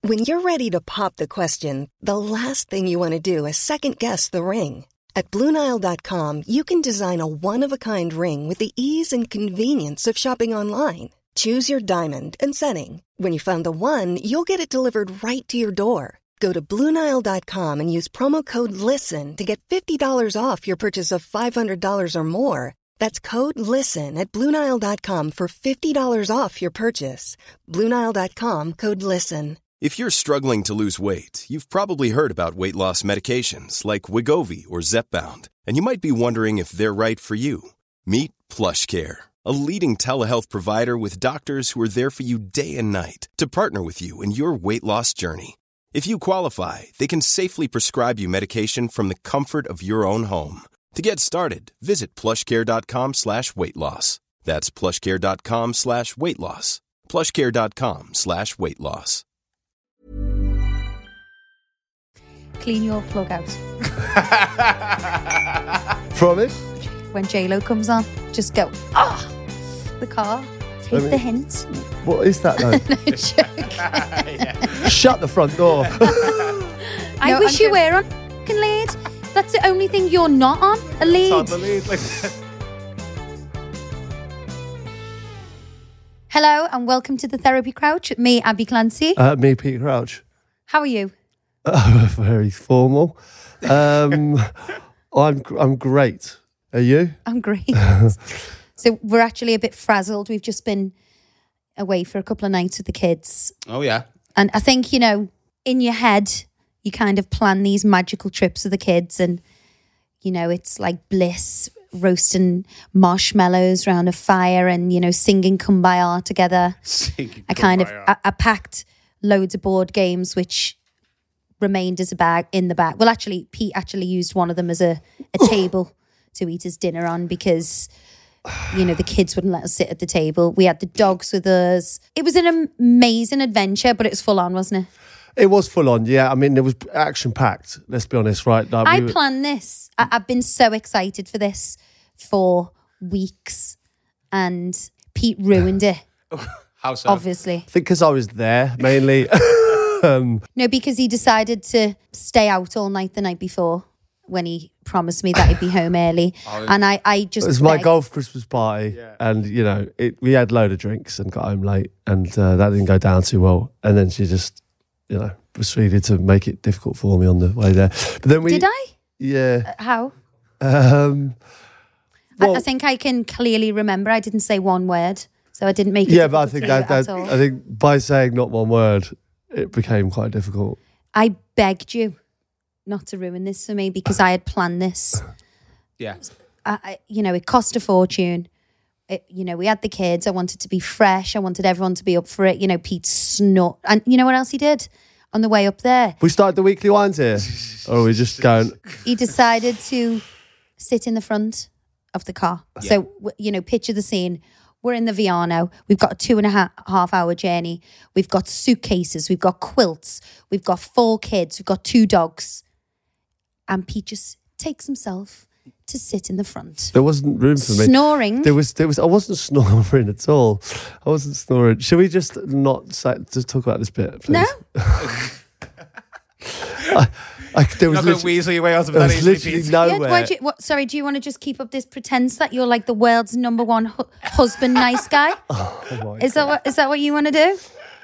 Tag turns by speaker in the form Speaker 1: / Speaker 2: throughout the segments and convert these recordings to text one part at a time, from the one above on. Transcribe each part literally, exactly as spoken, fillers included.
Speaker 1: When you're ready to pop the question, the last thing you want to do is second-guess the ring. At Blue Nile dot com, you can design a one-of-a-kind ring with the ease and convenience of shopping online. Choose your diamond and setting. When you find the one, you'll get it delivered right to your door. Go to Blue Nile dot com and use promo code LISTEN to get fifty dollars off your purchase of five hundred dollars or more. That's code LISTEN at Blue Nile dot com for fifty dollars off your purchase. Blue Nile dot com, code LISTEN.
Speaker 2: If you're struggling to lose weight, you've probably heard about weight loss medications like Wegovy or Zepbound, and you might be wondering if they're right for you. Meet PlushCare, a leading telehealth provider with doctors who are there for you day and night to partner with you in your weight loss journey. If you qualify, they can safely prescribe you medication from the comfort of your own home. To get started, visit plushcare.com slash weight loss. That's plushcare.com slash weight loss. plushcare.com slash weight loss.
Speaker 3: Clean your plug out.
Speaker 4: Promise?
Speaker 3: When J-Lo comes on, just go, ah, the car. Take
Speaker 4: I mean,
Speaker 3: the hint.
Speaker 4: What is that though?
Speaker 3: No joke.
Speaker 5: Yeah.
Speaker 4: Shut the front door.
Speaker 3: I No, wish I'm you were on f***ing lead. That's the only thing you're not on, a lead.
Speaker 5: It's on the lead. Like,
Speaker 3: Hello and welcome to the Therapy Crouch with me, Abby Clancy.
Speaker 4: uh, me, Peter Crouch.
Speaker 3: How are you?
Speaker 4: Uh, very formal. Um, I'm I'm great. Are you?
Speaker 3: I'm great. So we're actually a bit frazzled. We've just been away for a couple of nights with the kids.
Speaker 5: oh, yeah.
Speaker 3: And I think, you know, in your head, you kind of plan these magical trips with the kids and, you know, it's like bliss, roasting marshmallows around a fire and, you know, singing Kumbaya together.
Speaker 5: Singing
Speaker 3: I kind of,
Speaker 5: Kumbaya.
Speaker 3: I, I packed loads of board games, which remained as a bag in the bag. Well, actually, Pete actually used one of them as a, a table to eat his dinner on because, you know, the kids wouldn't let us sit at the table. We had the dogs with us. It was an amazing adventure, but it was full on, wasn't it?
Speaker 4: It was full on, yeah. I mean, it was action packed. Let's be honest, right? Like,
Speaker 3: I
Speaker 4: we were-
Speaker 3: planned this. I, I've been so excited for this for weeks, and Pete ruined it.
Speaker 5: How so?
Speaker 3: Obviously,
Speaker 4: I think because I was there mainly. um,
Speaker 3: no, because he decided to stay out all night the night before when he promised me that he'd be home early, and I, I just
Speaker 4: it was my
Speaker 3: begged.
Speaker 4: golf Christmas party, and you know, it, we had a load of drinks and got home late, and uh, that didn't go down too well. And then she just, you know, proceeded to make it difficult for me on the way there. But then we
Speaker 3: Did I?
Speaker 4: Yeah.
Speaker 3: How?
Speaker 4: Um,
Speaker 3: I,
Speaker 4: well,
Speaker 3: I think I can clearly remember. I didn't say one word, so I didn't make it.
Speaker 4: yeah, but I
Speaker 3: difficult
Speaker 4: think
Speaker 3: for you
Speaker 4: that, that
Speaker 3: at all.
Speaker 4: I think by saying not one word, it became quite difficult.
Speaker 3: I begged you not to ruin this for me because I had planned this.
Speaker 5: Yeah.
Speaker 3: I, I, you know, it cost a fortune. It, you know, we had the kids. I wanted to be fresh. I wanted everyone to be up for it. You know, Pete snort. And you know what else he did on the way up there?
Speaker 4: We started the weekly wines here, or are we just going?
Speaker 3: He decided to sit in the front of the car.
Speaker 5: Yeah.
Speaker 3: So, w- you know, picture the scene. We're in the Viano. We've got a two and a half, half hour journey. We've got suitcases. We've got quilts. We've got four kids. We've got two dogs. And Pete just takes himself to sit in the front.
Speaker 4: There wasn't room for me.
Speaker 3: Snoring.
Speaker 4: There was, there was. I wasn't snoring at all. I wasn't snoring. Should we just not say, just talk about this bit, please?
Speaker 3: No.
Speaker 4: I, I, there was
Speaker 5: Not going to
Speaker 4: literally,
Speaker 5: weasel your way out of
Speaker 4: there
Speaker 5: that
Speaker 4: was
Speaker 5: easily,
Speaker 4: literally
Speaker 5: Pete.
Speaker 3: Yeah,
Speaker 4: nowhere.
Speaker 3: why do you, what, sorry, do you want to just keep up this pretense that you're like the world's number one hu- husband nice guy?
Speaker 4: Oh my
Speaker 3: Is that what is that what you want to do?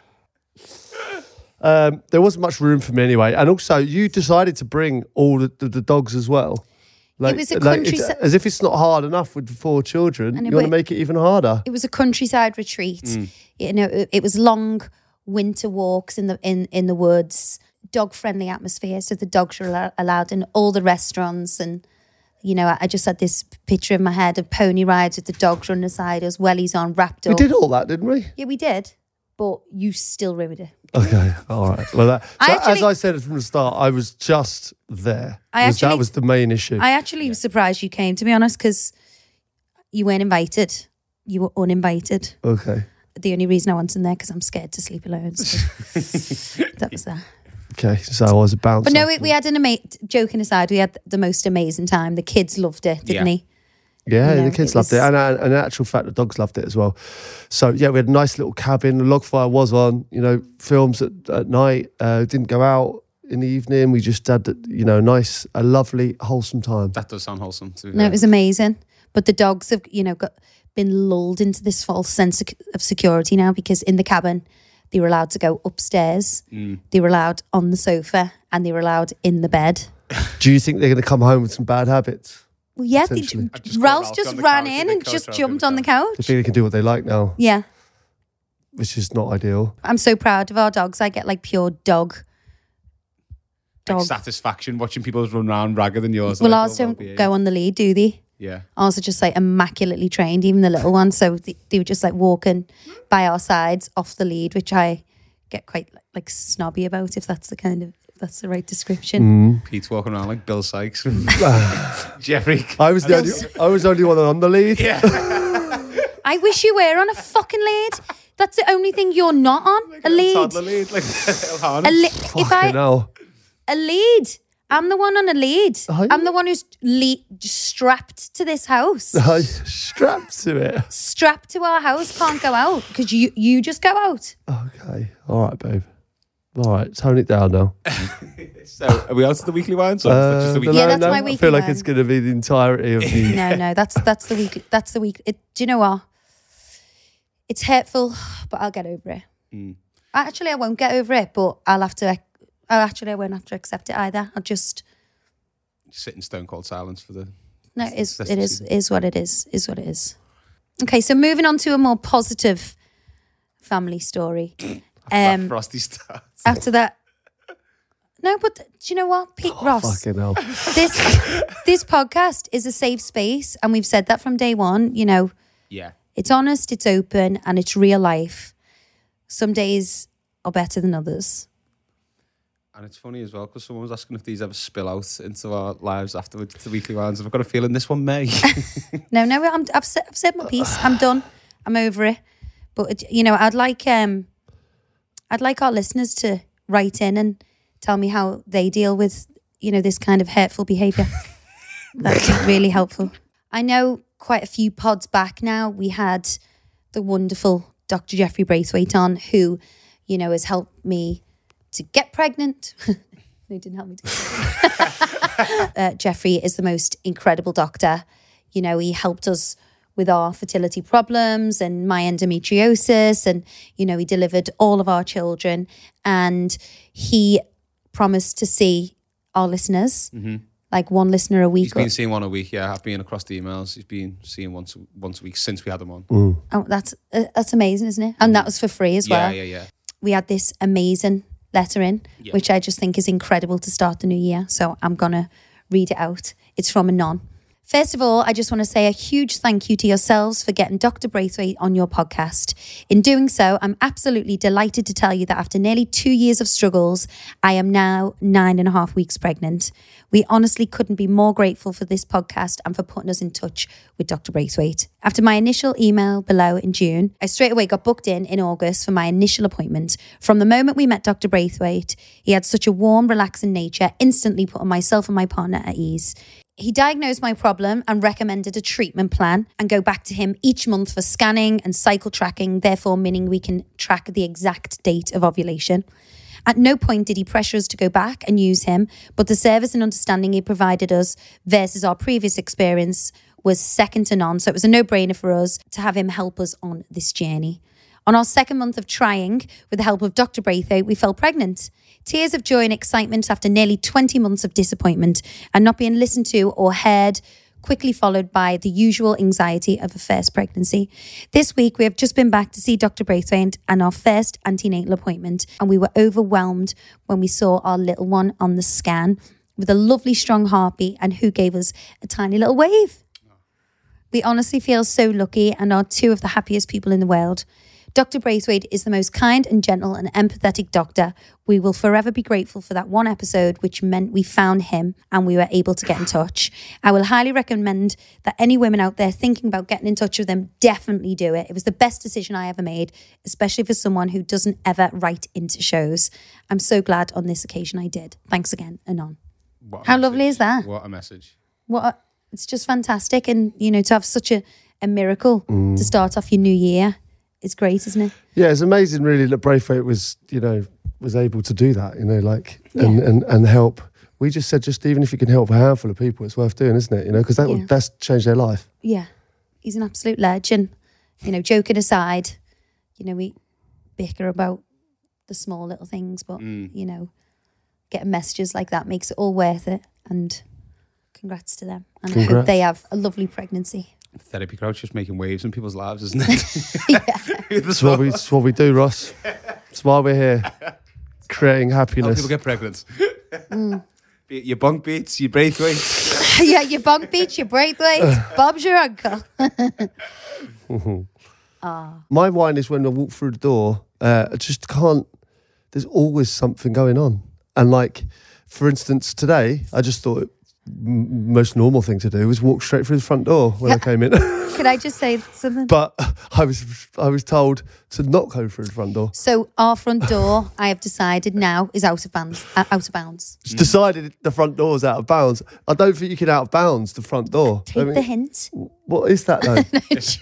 Speaker 4: Um, there wasn't much room for me anyway, and also you decided to bring all the, the, the dogs as well. Like,
Speaker 3: was a
Speaker 4: like,
Speaker 3: country
Speaker 4: it's-
Speaker 3: si-
Speaker 4: as if it's not hard enough with four children.
Speaker 3: And
Speaker 4: You
Speaker 3: it
Speaker 4: want to
Speaker 3: wa-
Speaker 4: make it even harder.
Speaker 3: It was a countryside retreat. You know, it, it was long winter walks in the in, in the woods, dog friendly atmosphere. So the dogs were allow- allowed in all the restaurants, and you know, I, I just had this picture in my head of pony rides with the dogs running aside us, wellies on, wrapped
Speaker 4: We
Speaker 3: up.
Speaker 4: did all that, didn't we?
Speaker 3: Yeah, we did, but you still ruined it.
Speaker 4: Okay, all right. Well, that, so
Speaker 3: I
Speaker 4: as
Speaker 3: actually-
Speaker 4: I said from the start, I was just there.
Speaker 3: I
Speaker 4: Was- that
Speaker 3: actually-
Speaker 4: was the main issue.
Speaker 3: I actually was surprised you came, to be honest, because you weren't invited. You were uninvited.
Speaker 4: okay,
Speaker 3: The only reason I wasn't in there because I'm scared to sleep alone. So that was that.
Speaker 4: okay. So I was a bouncer.
Speaker 3: But no, we, we had an amazing, joking aside, we had the most amazing time. The kids loved it, didn't
Speaker 5: Yeah.
Speaker 3: he?
Speaker 4: Yeah,
Speaker 3: You know,
Speaker 4: the kids
Speaker 3: it
Speaker 4: loved
Speaker 3: was-
Speaker 4: it. And, and, and in actual fact, the dogs loved it as well. So, yeah, we had a nice little cabin. The log fire was on, you know, films at, at night. Uh, didn't go out in the evening. We just had, you know, a nice, a lovely, wholesome time.
Speaker 5: That does sound wholesome. To be
Speaker 3: No,
Speaker 5: fair.
Speaker 3: it was amazing. But the dogs have, you know, got been lulled into this false sense of of security now because in the cabin, they were allowed to go upstairs,
Speaker 5: Mm.
Speaker 3: they were allowed on the sofa, and they were allowed in the bed.
Speaker 4: Do you think they're going to come home with some bad habits?
Speaker 3: Well, yeah, they,
Speaker 4: Potentially.
Speaker 5: I've just got
Speaker 3: Ralph
Speaker 5: Ralph
Speaker 3: just
Speaker 5: on the
Speaker 3: ran
Speaker 5: couch
Speaker 3: in
Speaker 5: and
Speaker 3: and
Speaker 5: the
Speaker 3: just
Speaker 5: coach
Speaker 3: jumped
Speaker 5: opened
Speaker 3: on the
Speaker 5: the
Speaker 4: I
Speaker 3: couch.
Speaker 4: think they can do what they like now,
Speaker 3: Yeah.
Speaker 4: which is not ideal.
Speaker 3: I'm so proud of our dogs. I get like pure dog.
Speaker 5: Like
Speaker 3: Dog.
Speaker 5: satisfaction watching people run around ragged than yours.
Speaker 3: Well,
Speaker 5: like,
Speaker 3: ours
Speaker 5: well,
Speaker 3: don't
Speaker 5: well-behaved.
Speaker 3: go on the lead, do they?
Speaker 5: Yeah.
Speaker 3: Ours are just like immaculately trained, even the little ones. So they, they were just like walking by our sides off the lead, which I get quite like snobby about, if that's the kind of, if that's the right description.
Speaker 5: Pete's walking around like Bill Sykes. Jeffrey.
Speaker 4: I was the only, I was the only one on the lead.
Speaker 5: Yeah.
Speaker 3: I wish you were on a fucking lead. That's the only thing you're not on. A lead.
Speaker 5: Toddler lead. Like a little
Speaker 3: A
Speaker 5: harness.
Speaker 3: li- if
Speaker 4: Fucking
Speaker 3: I
Speaker 4: hell.
Speaker 3: a lead, I'm the one on a lead.
Speaker 4: Are you?
Speaker 3: I'm the one who's le- strapped to this house.
Speaker 4: I strapped to it.
Speaker 3: Strapped to our house, can't go out because you you just go out.
Speaker 4: Okay. All right, babe. All right, tone it down now.
Speaker 5: So, are we out to the weekly wines? Or is that just the
Speaker 4: Uh,
Speaker 5: weekly?
Speaker 3: Yeah,
Speaker 4: no,
Speaker 3: that's
Speaker 4: no,
Speaker 3: my
Speaker 4: I
Speaker 3: weekly
Speaker 4: feel like
Speaker 3: one.
Speaker 4: it's going to be the entirety of the...
Speaker 3: No, no, that's that's the week. That's the week. It, do you know what? It's hurtful, but I'll get over it.
Speaker 5: Mm.
Speaker 3: Actually, I won't get over it, but I'll have to. Oh, actually, I won't have to accept it either. I'll just
Speaker 5: Sit in stone cold silence for the.
Speaker 3: no. It is
Speaker 5: That's
Speaker 3: it
Speaker 5: the
Speaker 3: is
Speaker 5: season.
Speaker 3: is what it is. Is what it is. Okay, so moving on to a more positive family story.
Speaker 5: that
Speaker 3: Um,
Speaker 5: frosty start.
Speaker 3: after that, no, but do you know what, Pete Ross?
Speaker 4: Oh, Fucking hell.
Speaker 3: This this podcast is a safe space, and we've said that from day one. You know,
Speaker 5: Yeah.
Speaker 3: it's honest, it's open, and it's real life. Some days are better than others.
Speaker 5: And it's funny as well because someone was asking if these ever spill out into our lives afterwards, the weekly wines. And I've got a feeling this one may.
Speaker 3: No, no, I'm, I've said I've said my piece. I'm done. I'm over it. But it, you know, I'd like um, I'd like our listeners to write in and tell me how they deal with you know this kind of hurtful behaviour. That'd be really helpful. I know quite a few pods back now we had the wonderful Doctor Jeffrey Braithwaite on, who you know has helped me to get pregnant. No, he didn't help me to get pregnant. uh, Jeffrey is the most incredible doctor. You know, he helped us with our fertility problems and my endometriosis, and you know, he delivered all of our children, and he promised to see our listeners, like one listener a week.
Speaker 5: He's been seeing one a week. Yeah, I've been across the emails. He's been seeing once once a week since we had him on.
Speaker 3: Oh, that's uh, that's amazing, isn't it? And that was for free as
Speaker 5: Yeah,
Speaker 3: well.
Speaker 5: yeah, yeah.
Speaker 3: We had this amazing letter in,
Speaker 5: Yeah.
Speaker 3: which I just think is incredible to start the new year. So I'm going to read it out. It's from a non. First of all, I just want to say a huge thank you to yourselves for getting Doctor Braithwaite on your podcast. In doing so, I'm absolutely delighted to tell you that after nearly two years of struggles, I am now nine and a half weeks pregnant. We honestly couldn't be more grateful for this podcast and for putting us in touch with Doctor Braithwaite. After my initial email below in June, I straight away got booked in in August for my initial appointment. From the moment we met Doctor Braithwaite, he had such a warm, relaxing nature, instantly putting myself and my partner at ease. He diagnosed my problem and recommended a treatment plan and go back to him each month for scanning and cycle tracking, therefore meaning we can track the exact date of ovulation. At no point did he pressure us to go back and use him, but the service and understanding he provided us versus our previous experience was second to none. So it was a no-brainer for us to have him help us on this journey. On our second month of trying, with the help of Doctor Braithwaite, we fell pregnant. Tears of joy and excitement after nearly twenty months of disappointment and not being listened to or heard, quickly followed by the usual anxiety of a first pregnancy. This week, we have just been back to see Doctor Braithwaite and our first antenatal appointment, and we were overwhelmed when we saw our little one on the scan with a lovely strong heartbeat and who gave us a tiny little wave. We honestly feel so lucky and are two of the happiest people in the world. Doctor Braithwaite is the most kind and gentle and empathetic doctor. We will forever be grateful for that one episode, which meant we found him and we were able to get in touch. I will highly recommend that any women out there thinking about getting in touch with him definitely do it. It was the best decision I ever made, especially for someone who doesn't ever write into shows. I'm so glad on this occasion I did. Thanks again, Anon.
Speaker 5: What a
Speaker 3: How
Speaker 5: message.
Speaker 3: lovely is that?
Speaker 5: What a message.
Speaker 3: What a, It's just fantastic. And, you know, to have such a, a miracle to start off your new year is great, isn't it?
Speaker 4: Yeah, it's amazing really that Braithwaite was, you know, was able to do that, you know, like, and,
Speaker 3: Yeah.
Speaker 4: and, and help. We just said, just even if you can help a handful of people, it's worth doing, isn't it? You know, because that
Speaker 3: Yeah.
Speaker 4: would, that's changed their life.
Speaker 3: Yeah. He's an absolute legend. You know, joking aside, you know, we bicker about the small little things, but, you know, getting messages like that makes it all worth it. And congrats to them. And I hope
Speaker 4: Congrats.
Speaker 3: they have a lovely pregnancy.
Speaker 5: Therapy Crouch just making waves in people's lives, isn't it?
Speaker 3: Yeah.
Speaker 4: It's what, we, it's what we do, Ross. It's why we're here, creating
Speaker 5: How
Speaker 4: happiness.
Speaker 5: people get pregnant. Be it your bunk beats, your Braithwaite.
Speaker 3: Yeah, your bunk beach, your Braithwaite, Bob's your uncle.
Speaker 4: My wine is when I walk through the door, uh, I just can't, there's always something going on. And like, for instance, today, I just thought it, m- most normal thing to do was walk straight through the front door when I came in.
Speaker 3: Could I just say something?
Speaker 4: But I was I was told to not go through the front door.
Speaker 3: So our front door, I have decided now, is out of bounds. Uh, out of bounds.
Speaker 4: Just decided the front door's out of bounds. I don't think you can out of bounds the front door.
Speaker 3: Take
Speaker 4: I mean,
Speaker 3: the hint.
Speaker 4: what is that though?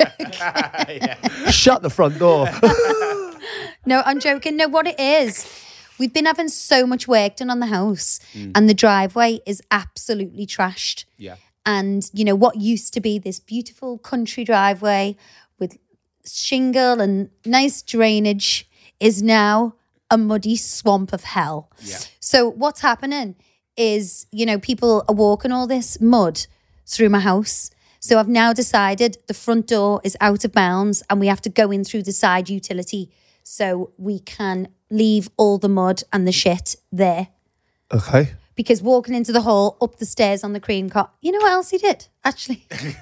Speaker 4: Shut the front door.
Speaker 3: No, I'm joking. No, what it is, we've been having so much work done on the house, and the driveway is absolutely trashed.
Speaker 5: Yeah.
Speaker 3: And, you know, what used to be this beautiful country driveway with shingle and nice drainage is now a muddy swamp of hell.
Speaker 5: Yeah.
Speaker 3: So what's happening is, you know, people are walking all this mud through my house. So I've now decided the front door is out of bounds and we have to go in through the side utility so we can leave all the mud and the shit there.
Speaker 4: Okay.
Speaker 3: Because walking into the hall, up the stairs on the cream cart, you know what else he did, actually?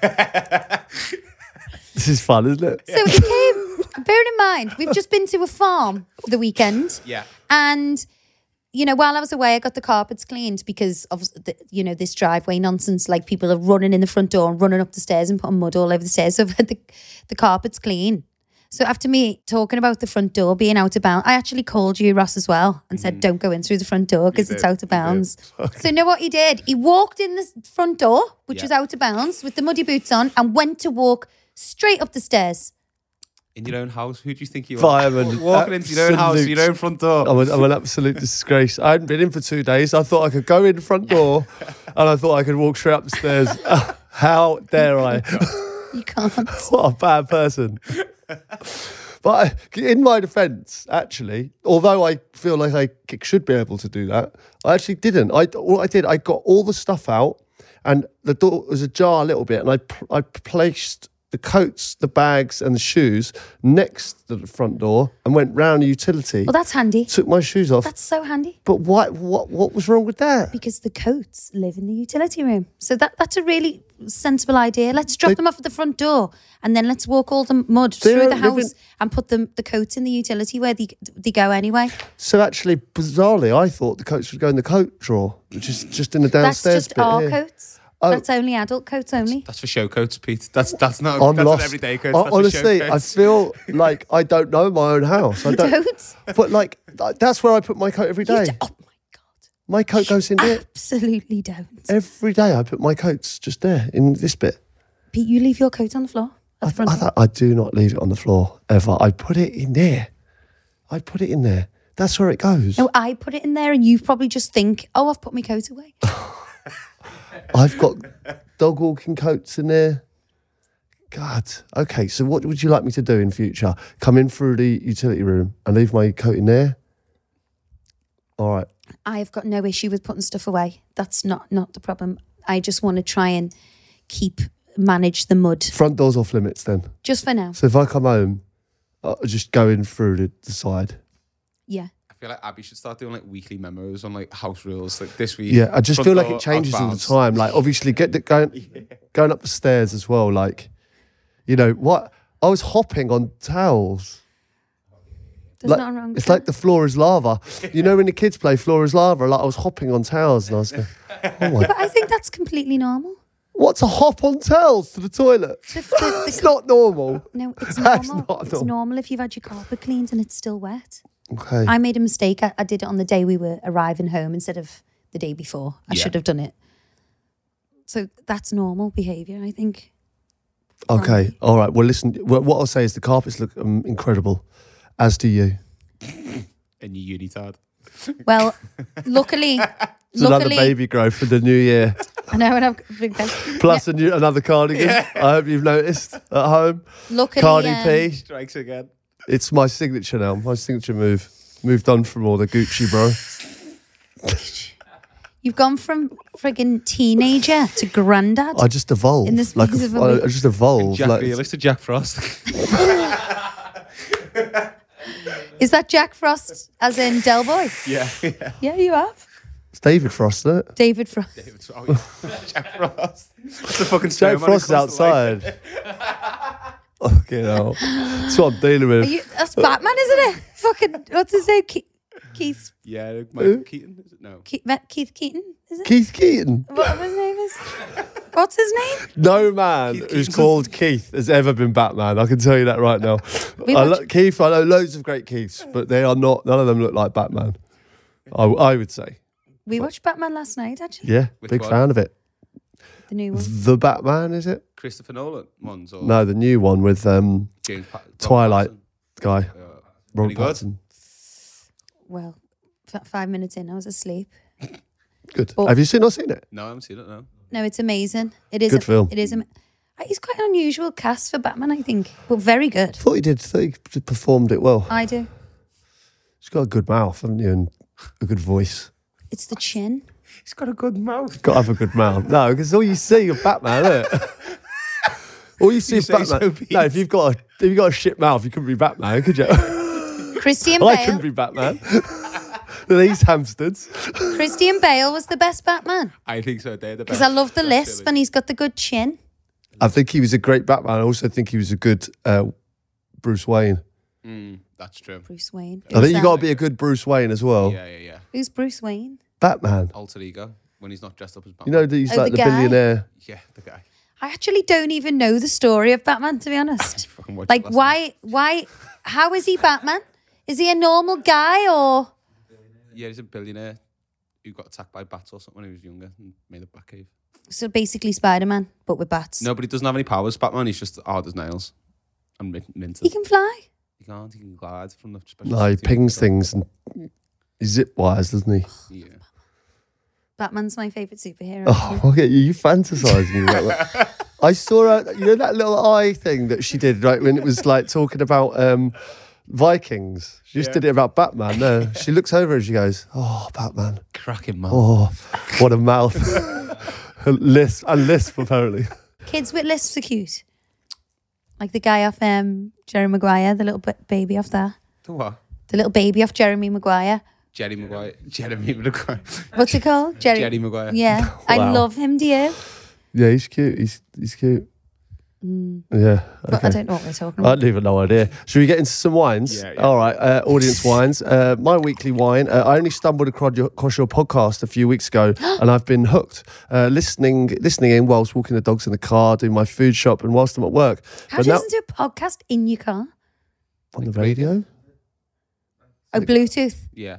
Speaker 4: This is fun, isn't it?
Speaker 3: So he came, bearing in mind, we've just been to a farm for the weekend.
Speaker 5: Yeah.
Speaker 3: And, you know, while I was away, I got the carpets cleaned because of, the, you know, this driveway nonsense. Like people are running in the front door and running up the stairs and putting mud all over the stairs. So I've had the, the carpets clean. So after me talking about the front door being out of bounds, I actually called you, Ross, as well, and said, don't go in through the front door because it's
Speaker 5: did,
Speaker 3: out of
Speaker 5: you did.
Speaker 3: bounds. So you know what he did? He walked in the front door, which
Speaker 5: Yeah.
Speaker 3: was out of bounds, with the muddy boots on, and went to walk straight up the stairs.
Speaker 5: In your own house, who do you think you are?
Speaker 4: Fireman.
Speaker 5: Walking into your own house,
Speaker 4: Absolute-
Speaker 5: your own front door.
Speaker 4: I'm, a, I'm an absolute disgrace. I hadn't been in for two days. I thought I could go in the front door and I thought I could walk straight up the stairs. How dare I?
Speaker 3: You can't.
Speaker 4: What a bad person. But I, in my defence, actually, although I feel like I c- should be able to do that, I actually didn't. I all I did, I got all the stuff out, and the door was ajar a little bit, and I p- I placed the coats, the bags, and the shoes next to the front door, and went round the utility.
Speaker 3: Well, that's handy.
Speaker 4: Took my shoes off.
Speaker 3: That's so handy.
Speaker 4: But why? What? What was wrong with that?
Speaker 3: Because the coats live in the utility room. So that that's a really sensible idea. Let's drop
Speaker 4: They-
Speaker 3: them off at the front door and then let's walk all the mud
Speaker 4: They
Speaker 3: through the
Speaker 4: don't live
Speaker 3: house
Speaker 4: in-
Speaker 3: and put them the coats in the utility where they, they go anyway.
Speaker 4: So actually, bizarrely, I thought the coats would go in the coat drawer, which is just in the
Speaker 3: That's
Speaker 4: downstairs
Speaker 3: just
Speaker 4: bit
Speaker 3: our
Speaker 4: here.
Speaker 3: coats.
Speaker 4: Oh.
Speaker 3: That's only adult coats only.
Speaker 5: That's for show coats, Pete. That's that's not
Speaker 4: I'm
Speaker 5: that's
Speaker 4: lost.
Speaker 5: not everyday coats.
Speaker 4: I-
Speaker 5: That's for
Speaker 4: honestly,
Speaker 5: show
Speaker 4: I
Speaker 5: coats.
Speaker 4: feel like I don't know my own house. I don't.
Speaker 3: Don't?
Speaker 4: But like, th- that's where I put my coat every
Speaker 3: You
Speaker 4: day.
Speaker 3: d- oh my God.
Speaker 4: My coat goes in there
Speaker 3: Absolutely don't.
Speaker 4: every day. I put my coats just there in this bit.
Speaker 3: Pete, you leave your coat on the floor at
Speaker 4: I,
Speaker 3: the front
Speaker 4: I,
Speaker 3: door.
Speaker 4: I do not leave it on the floor ever. I put it in there. I put it in there. That's where it goes.
Speaker 3: No, I put it in there and you probably just think, oh, I've put my coat away.
Speaker 4: I've got dog walking coats in there. God. Okay, so what would you like me to do in future? Come in through the utility room and leave my coat in there? All right.
Speaker 3: I have got no issue with putting stuff away. That's not not the problem. I just want to try and keep manage the mud
Speaker 4: Front door's off limits then.
Speaker 3: just for now.
Speaker 4: So if I come home, I'll just go in through the, the side.
Speaker 3: Yeah.
Speaker 5: I feel like Abby should start doing like weekly memos on like house rules. Like this week.
Speaker 4: Yeah, I just
Speaker 5: front
Speaker 4: feel like
Speaker 5: door,
Speaker 4: it changes
Speaker 5: out
Speaker 4: all the
Speaker 5: bounds.
Speaker 4: time. Like obviously get the, going going up the stairs as well. Like, you know what? I was hopping on towels.
Speaker 3: There's
Speaker 4: Like,
Speaker 3: nothing wrong with
Speaker 4: it's
Speaker 3: that.
Speaker 4: like the floor is lava. You know when the kids play floor is lava? Like I was hopping on towels and I was going, oh my,
Speaker 3: But I think that's completely normal.
Speaker 4: what's a hop on towels to the toilet?
Speaker 3: The- the-
Speaker 4: It's not normal.
Speaker 3: No, it's
Speaker 4: That's
Speaker 3: normal.
Speaker 4: not
Speaker 3: It's
Speaker 4: normal.
Speaker 3: normal if you've had your carpet cleaned and it's still wet.
Speaker 4: Okay.
Speaker 3: I made a mistake. I, I did it on the day we were arriving home instead of the day before. I
Speaker 5: Yeah.
Speaker 3: should have done it So that's normal behaviour, I think.
Speaker 4: Okay, all right. Well, listen. Well, what I'll say is the carpets look um, incredible, as do you.
Speaker 5: In your unitard.
Speaker 3: Well, luckily,
Speaker 4: It's another
Speaker 3: luckily,
Speaker 4: baby growth for the new year.
Speaker 3: I know, and I've big bed.
Speaker 4: Plus a new, another cardigan.
Speaker 5: Yeah.
Speaker 4: I hope you've noticed at home.
Speaker 3: Luckily,
Speaker 4: Cardi
Speaker 3: um,
Speaker 4: P.
Speaker 5: Strikes again.
Speaker 4: It's my signature now. My signature move. Moved on from all the Gucci, bro.
Speaker 3: You've gone from friggin' teenager to granddad.
Speaker 4: I just evolved.
Speaker 3: In the space
Speaker 4: like
Speaker 3: of a
Speaker 4: a, I
Speaker 3: week.
Speaker 4: I just evolved.
Speaker 5: Jack
Speaker 4: like,
Speaker 5: Realistic to Jack Frost.
Speaker 3: Is that Jack Frost, as in Del Boy?
Speaker 5: yeah, yeah.
Speaker 3: Yeah, you have.
Speaker 4: it's David Frost, isn't it?
Speaker 3: David Frost.
Speaker 5: It's- oh, yeah. Jack Frost. What's the fucking
Speaker 4: Jack
Speaker 5: sperm on
Speaker 4: Frost is
Speaker 5: it comes to life?
Speaker 4: outside. Okay, no. That's what I'm dealing with.
Speaker 3: Are you, that's Batman, isn't it? Fucking, what's his name? Ke- Keith,
Speaker 5: Yeah, Michael Keaton. Is it? No.
Speaker 3: Ke- Matt- Keith Keaton, is it?
Speaker 4: Keith Keaton.
Speaker 3: What his name is? What's his name?
Speaker 4: No man
Speaker 5: Keith
Speaker 4: who's
Speaker 5: Keaton.
Speaker 4: called Keith has ever been Batman. I can tell you that right now.
Speaker 3: We
Speaker 4: I
Speaker 3: watch-
Speaker 4: lo- Keith, I know loads of great Keiths, but they are not. None of them look like Batman. I, I would say,
Speaker 3: We watched Batman last night, actually.
Speaker 4: yeah,
Speaker 5: Which
Speaker 4: big
Speaker 5: one?
Speaker 4: fan of it.
Speaker 3: The new one.
Speaker 4: The Batman, is it?
Speaker 5: Christopher Nolan ones or
Speaker 4: No, the new one with um
Speaker 5: James Pa- Robert
Speaker 4: Twilight
Speaker 5: Pattinson?
Speaker 4: guy,
Speaker 5: Uh,
Speaker 4: Robert
Speaker 5: any good?
Speaker 4: Pattinson.
Speaker 3: Well, f- five minutes in, I was asleep.
Speaker 4: Good.
Speaker 3: But-
Speaker 4: Have you seen? Not seen it?
Speaker 5: No, I haven't seen it. No.
Speaker 3: No, it's amazing. It is
Speaker 4: Good
Speaker 3: a,
Speaker 4: film.
Speaker 3: It is. A, he's quite an unusual cast for Batman, I think, but very good.
Speaker 4: Thought he did. Thought he p- performed it well.
Speaker 3: I do.
Speaker 4: He's got a good mouth, haven't you, and a good voice.
Speaker 3: It's the chin.
Speaker 5: He's got a good mouth.
Speaker 4: Got to have a good mouth. No, because all you see of Batman, isn't it? All you see
Speaker 5: You
Speaker 4: is
Speaker 5: say
Speaker 4: Batman.
Speaker 5: so, Pete.
Speaker 4: No, if you've got a if you've got a shit mouth, you couldn't be Batman, could you?
Speaker 3: Christian
Speaker 4: I couldn't
Speaker 3: Bale.
Speaker 4: be Batman. These hamsters.
Speaker 3: Christian Bale was the best Batman
Speaker 5: I think so. They're the
Speaker 3: because
Speaker 5: best.
Speaker 3: I love the
Speaker 5: That's
Speaker 3: lisp
Speaker 5: silly.
Speaker 3: and he's got the good chin.
Speaker 4: I think he was a great Batman. I also think he was a good uh, Bruce Wayne.
Speaker 5: Mm, that's true.
Speaker 3: Bruce Wayne.
Speaker 4: I think
Speaker 3: Who's
Speaker 4: you
Speaker 3: that?
Speaker 4: got to be a good Bruce Wayne as well.
Speaker 5: Yeah, yeah, yeah.
Speaker 3: Who's Bruce Wayne?
Speaker 4: Batman.
Speaker 5: Alter ego when he's not dressed up as
Speaker 4: You
Speaker 5: Batman.
Speaker 4: know that he's
Speaker 3: Oh,
Speaker 4: like
Speaker 3: the
Speaker 4: the,
Speaker 3: guy?
Speaker 4: billionaire.
Speaker 5: Yeah, the guy.
Speaker 3: I actually don't even know the story of Batman, to be honest.
Speaker 5: Fucking watched
Speaker 3: Like,
Speaker 5: it last
Speaker 3: why? Why? How is he Batman? Is he a normal guy or?
Speaker 5: night. Yeah, he's a billionaire who got attacked by bats or something when he was younger and made a Batcave.
Speaker 3: So basically Spider-Man, but with bats.
Speaker 5: No, but he doesn't have any powers. Batman, he's just hard as nails and min- minted.
Speaker 3: He can fly.
Speaker 5: He can't. He can glide from the special.
Speaker 4: No, he
Speaker 5: city.
Speaker 4: pings things and he zip wires, doesn't he?
Speaker 5: Yeah.
Speaker 3: Batman's my favourite superhero.
Speaker 4: Oh, look at you! You fantasising about that. I saw her. You know that little eye thing that she did, right? When it was like talking about um, Vikings. She just
Speaker 5: Yeah.
Speaker 4: did it about Batman. No, she looks over and she goes, "Oh, Batman!
Speaker 5: Cracking man.
Speaker 4: Oh, what a mouth!" lisp and lisp apparently.
Speaker 3: Kids with lisps are cute. Like the guy off um, Jerry Maguire, the little ba- baby off there.
Speaker 5: The what?
Speaker 3: The little baby off Jeremy Maguire.
Speaker 5: Jerry Maguire. Jeremy Maguire.
Speaker 3: What's it called? Jerry.
Speaker 5: Jerry Maguire.
Speaker 3: Yeah, I
Speaker 4: Wow.
Speaker 3: love him. Do you?
Speaker 4: Yeah, he's cute. He's he's cute. Yeah.
Speaker 3: But
Speaker 4: Okay.
Speaker 3: I don't know what we're talking
Speaker 4: I
Speaker 3: about.
Speaker 4: don't even no idea. Should we get into some wines?
Speaker 5: Yeah, yeah.
Speaker 4: All right, uh, audience wines. Uh, my weekly wine. Uh, I only stumbled across your, across your podcast a few weeks ago, and I've been hooked. Uh, listening, listening in whilst walking the dogs in the car, doing my food shop, and whilst I'm at work.
Speaker 3: How
Speaker 4: But
Speaker 3: do you
Speaker 4: now
Speaker 3: listen to a podcast in your car?
Speaker 4: on the radio.
Speaker 3: Oh, Bluetooth.
Speaker 5: Yeah.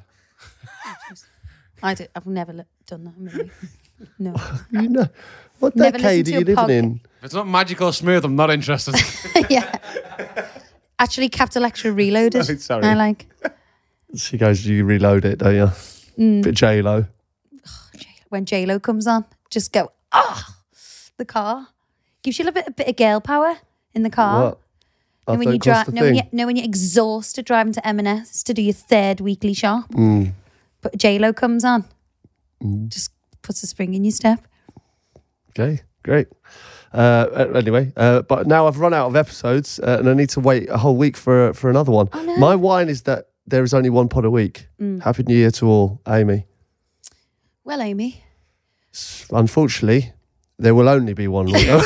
Speaker 3: I don't, I've never li- done that. Maybe. No.
Speaker 4: You know, what
Speaker 3: Never
Speaker 4: decade
Speaker 3: listened
Speaker 4: are
Speaker 3: to
Speaker 4: you
Speaker 3: a
Speaker 4: living
Speaker 3: podca-
Speaker 4: in?
Speaker 5: If it's not magical smooth, I'm not interested.
Speaker 3: Yeah. Actually, Capital Extra Reloaded.
Speaker 5: Oh, sorry.
Speaker 3: I like.
Speaker 4: She goes, you reload it, don't you?
Speaker 3: Mm.
Speaker 4: Bit J Lo.
Speaker 3: When J Lo comes on, just go, ah, the car. Gives you a bit, a bit of girl power in the car.
Speaker 4: What? I
Speaker 3: And when
Speaker 4: thought
Speaker 3: you
Speaker 4: it cost
Speaker 3: drive,
Speaker 4: a
Speaker 3: no, when you,
Speaker 4: thing.
Speaker 3: no, when you're exhausted driving to M and S to do your third weekly shop,
Speaker 4: Mm.
Speaker 3: but J Lo comes on, just puts a spring in your step.
Speaker 4: Okay, great. Uh, anyway, uh, but now I've run out of episodes uh, and I need to wait a whole week for for another one.
Speaker 3: Oh, no.
Speaker 4: My wine is that there is only one pod a week.
Speaker 3: Mm.
Speaker 4: Happy New Year to all, Amy.
Speaker 3: Well, Amy,
Speaker 4: S- Unfortunately, there will only be one. Longer.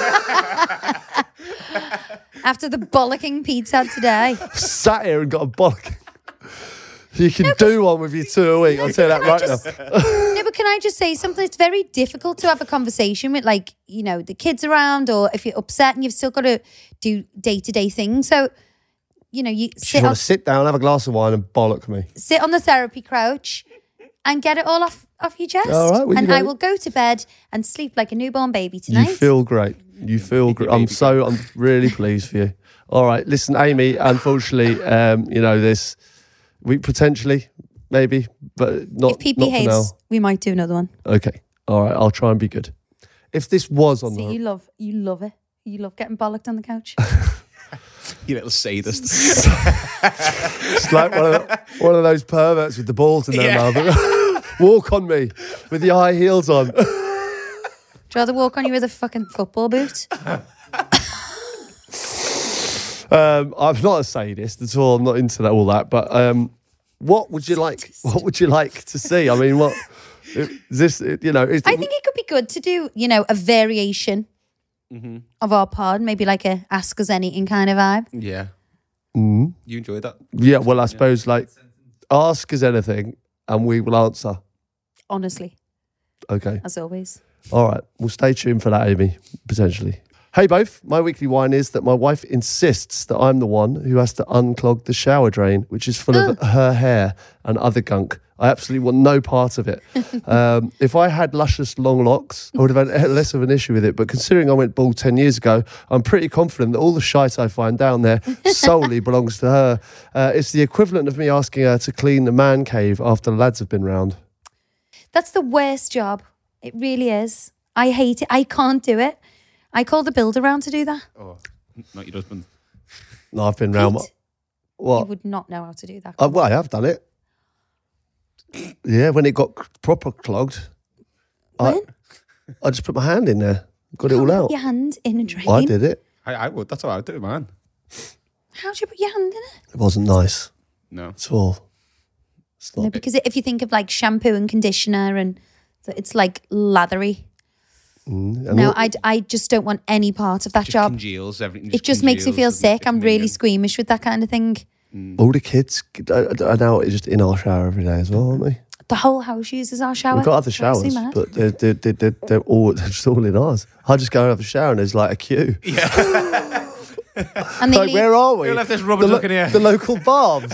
Speaker 3: after the bollocking Pete's had today,
Speaker 4: Sat here and got a bollock. You can do one with your two a week. I'll tell you that
Speaker 3: Can I
Speaker 4: right
Speaker 3: just-
Speaker 4: now.
Speaker 3: no, but can I just say something? It's very difficult to have a conversation with, like, you know, the kids around, or if you're upset and you've still got to do day to day things. So, you know, you
Speaker 4: Just
Speaker 3: sit
Speaker 4: want
Speaker 3: on,
Speaker 4: to sit down, have a glass of wine, and bollock me.
Speaker 3: sit on the therapy couch, and get it all off, off your chest.
Speaker 4: All right, well, you
Speaker 3: and
Speaker 4: know-
Speaker 3: I will go to bed and sleep like a newborn baby tonight.
Speaker 4: You feel great. You feel great. I'm so, I'm really pleased for you. All right, listen, Amy, unfortunately, um, you know, this, we potentially, maybe, but not,
Speaker 3: if Pete
Speaker 4: not for now.
Speaker 3: behaves, we might do another one.
Speaker 4: Okay. All right, I'll try and be good. If this was on
Speaker 3: See,
Speaker 4: the...
Speaker 3: you love, you love it. You love getting bollocked on the couch.
Speaker 5: You little sadist.
Speaker 4: It's like one of, the, one of those perverts with the balls in their mouth. Walk on me with your high heels on.
Speaker 3: Do you rather walk on you with a fucking football boot?
Speaker 4: Um, I'm not a sadist at all. I'm not into that, all that. But um, what would you like? What would you like to see? I mean, what is this? You know, is
Speaker 3: I think it could be good to do, you know, a variation
Speaker 5: Mm-hmm.
Speaker 3: of our pod, maybe like a ask us anything kind of vibe.
Speaker 5: Yeah.
Speaker 4: Mm,
Speaker 5: You enjoyed that?
Speaker 4: yeah. Well, I suppose like ask us anything and we will answer.
Speaker 3: Honestly,
Speaker 4: Okay.
Speaker 3: as always.
Speaker 4: All right. We'll stay tuned for that, Amy. Potentially. Hey, both. My weekly wine is that my wife insists that I'm the one who has to unclog the shower drain, which is full of her hair and other gunk. I absolutely want no part of it. Um, if I had luscious long locks, I would have had less of an issue with it. But considering I went bald ten years ago, I'm pretty confident that all the shite I find down there solely belongs to her. Uh, it's the equivalent of me asking her to clean the man cave after the lads have been round.
Speaker 3: That's the worst job. It really is. I hate it. I can't do it. I called a builder round to do that.
Speaker 5: Oh, not your husband.
Speaker 4: No, I've been round.
Speaker 3: Pete,
Speaker 4: What?
Speaker 3: You would not know how to do that.
Speaker 4: Uh, well, I have done it. Yeah, when it got proper clogged, I,
Speaker 3: When?
Speaker 4: I just put my hand in there, got it all
Speaker 3: Put
Speaker 4: out.
Speaker 3: your hand in a drain.
Speaker 4: I did it.
Speaker 5: I, I would. That's how I would do it, man.
Speaker 3: How'd you put your hand in it?
Speaker 4: It wasn't nice
Speaker 5: No.
Speaker 4: at all. It's
Speaker 3: No,
Speaker 4: not.
Speaker 3: because if you think of like shampoo and conditioner and th- it's like lathery.
Speaker 4: Mm, and
Speaker 3: No,
Speaker 4: all-
Speaker 3: I, I just don't want any part of that
Speaker 5: Just
Speaker 3: job.
Speaker 5: congeals, everything.
Speaker 3: It just makes me
Speaker 5: congeals,
Speaker 3: feel
Speaker 5: doesn't it?
Speaker 3: sick. I'm
Speaker 5: It's
Speaker 3: really
Speaker 5: minging.
Speaker 3: squeamish with that kind of thing.
Speaker 4: all the kids are, are now just in our shower every day as well, aren't they?
Speaker 3: The whole house uses our shower.
Speaker 4: We've got other
Speaker 3: It's actually
Speaker 4: showers,
Speaker 3: mad.
Speaker 4: but they're, they're, they're, they're, they're, all, they're just all in ours. I just go and have a shower and there's like a queue.
Speaker 3: and they
Speaker 4: Like,
Speaker 3: leave,
Speaker 4: where are we?
Speaker 5: Who left this
Speaker 4: the,
Speaker 5: rubbish
Speaker 4: lo-
Speaker 5: looking here?
Speaker 4: the local baths.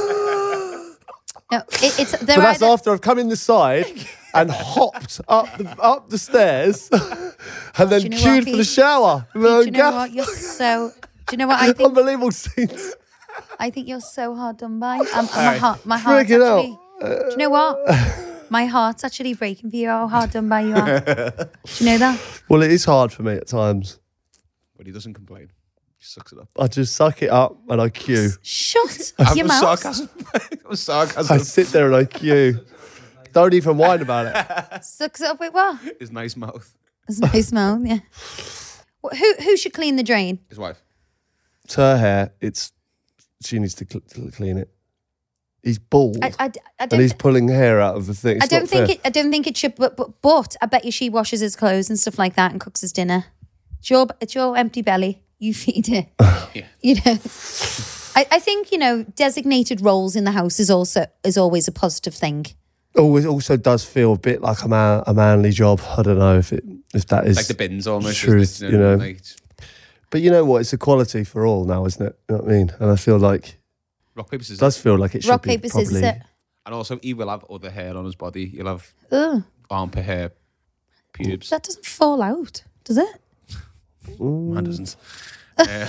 Speaker 3: no, it, it's they're
Speaker 4: But that's
Speaker 3: either,
Speaker 4: after I've come in the side and hopped up the, up the stairs and then
Speaker 3: you know
Speaker 4: queued
Speaker 3: what,
Speaker 4: for the
Speaker 3: Pete?
Speaker 4: shower. with my
Speaker 3: do
Speaker 4: own
Speaker 3: you know
Speaker 4: gaff.
Speaker 3: what? You're so. Do you know what I think?
Speaker 4: Unbelievable scenes.
Speaker 3: I think you're so hard done by. Um, my heart, my heart's
Speaker 4: Freaking
Speaker 3: actually.
Speaker 4: out.
Speaker 3: Do you know what? My heart's actually breaking for you. How hard done by you are. Do you know that?
Speaker 4: Well, it is hard for me at times.
Speaker 5: But he doesn't complain. He sucks it up.
Speaker 4: I just suck it up and I queue.
Speaker 3: Shut
Speaker 5: That
Speaker 3: your
Speaker 5: was
Speaker 3: mouth.
Speaker 5: sarcasm. That was sarcasm.
Speaker 4: I sit there and I queue. Don't even whine about it.
Speaker 3: Sucks it up with what?
Speaker 5: His nice mouth.
Speaker 3: It's a nice smell. Yeah. Well, who who should clean the drain?
Speaker 5: His wife.
Speaker 4: It's her hair. It's she needs to cl- to clean it. He's bald
Speaker 3: I, I, I
Speaker 4: and
Speaker 3: don't.
Speaker 4: he's pulling hair out of the thing. It's
Speaker 3: I don't
Speaker 4: not
Speaker 3: think
Speaker 4: fair.
Speaker 3: it. I don't think it should. But, but but I bet you she washes his clothes and stuff like that and cooks his dinner. It's your it's your empty belly. You feed it.
Speaker 5: Yeah.
Speaker 3: You know. I, I think you know designated roles in the house is also is always a positive thing.
Speaker 4: Oh, it also does feel a bit like a man a manly job. I don't know if it if that is
Speaker 5: Like the bins almost.
Speaker 4: truth,
Speaker 5: isn't it?
Speaker 4: you know.
Speaker 5: Like,
Speaker 4: But you know what? It's equality for all now, isn't it? You know what I mean? And I feel like
Speaker 5: rock, paper, scissors.
Speaker 4: it does feel like it should
Speaker 3: Rock
Speaker 4: be
Speaker 3: paper scissors.
Speaker 4: probably.
Speaker 3: It.
Speaker 5: And also, he will have other hair on his body. He'll have
Speaker 3: Ugh,
Speaker 5: armpit hair, pubes.
Speaker 3: that doesn't fall out, does it?
Speaker 5: Man doesn't. Uh,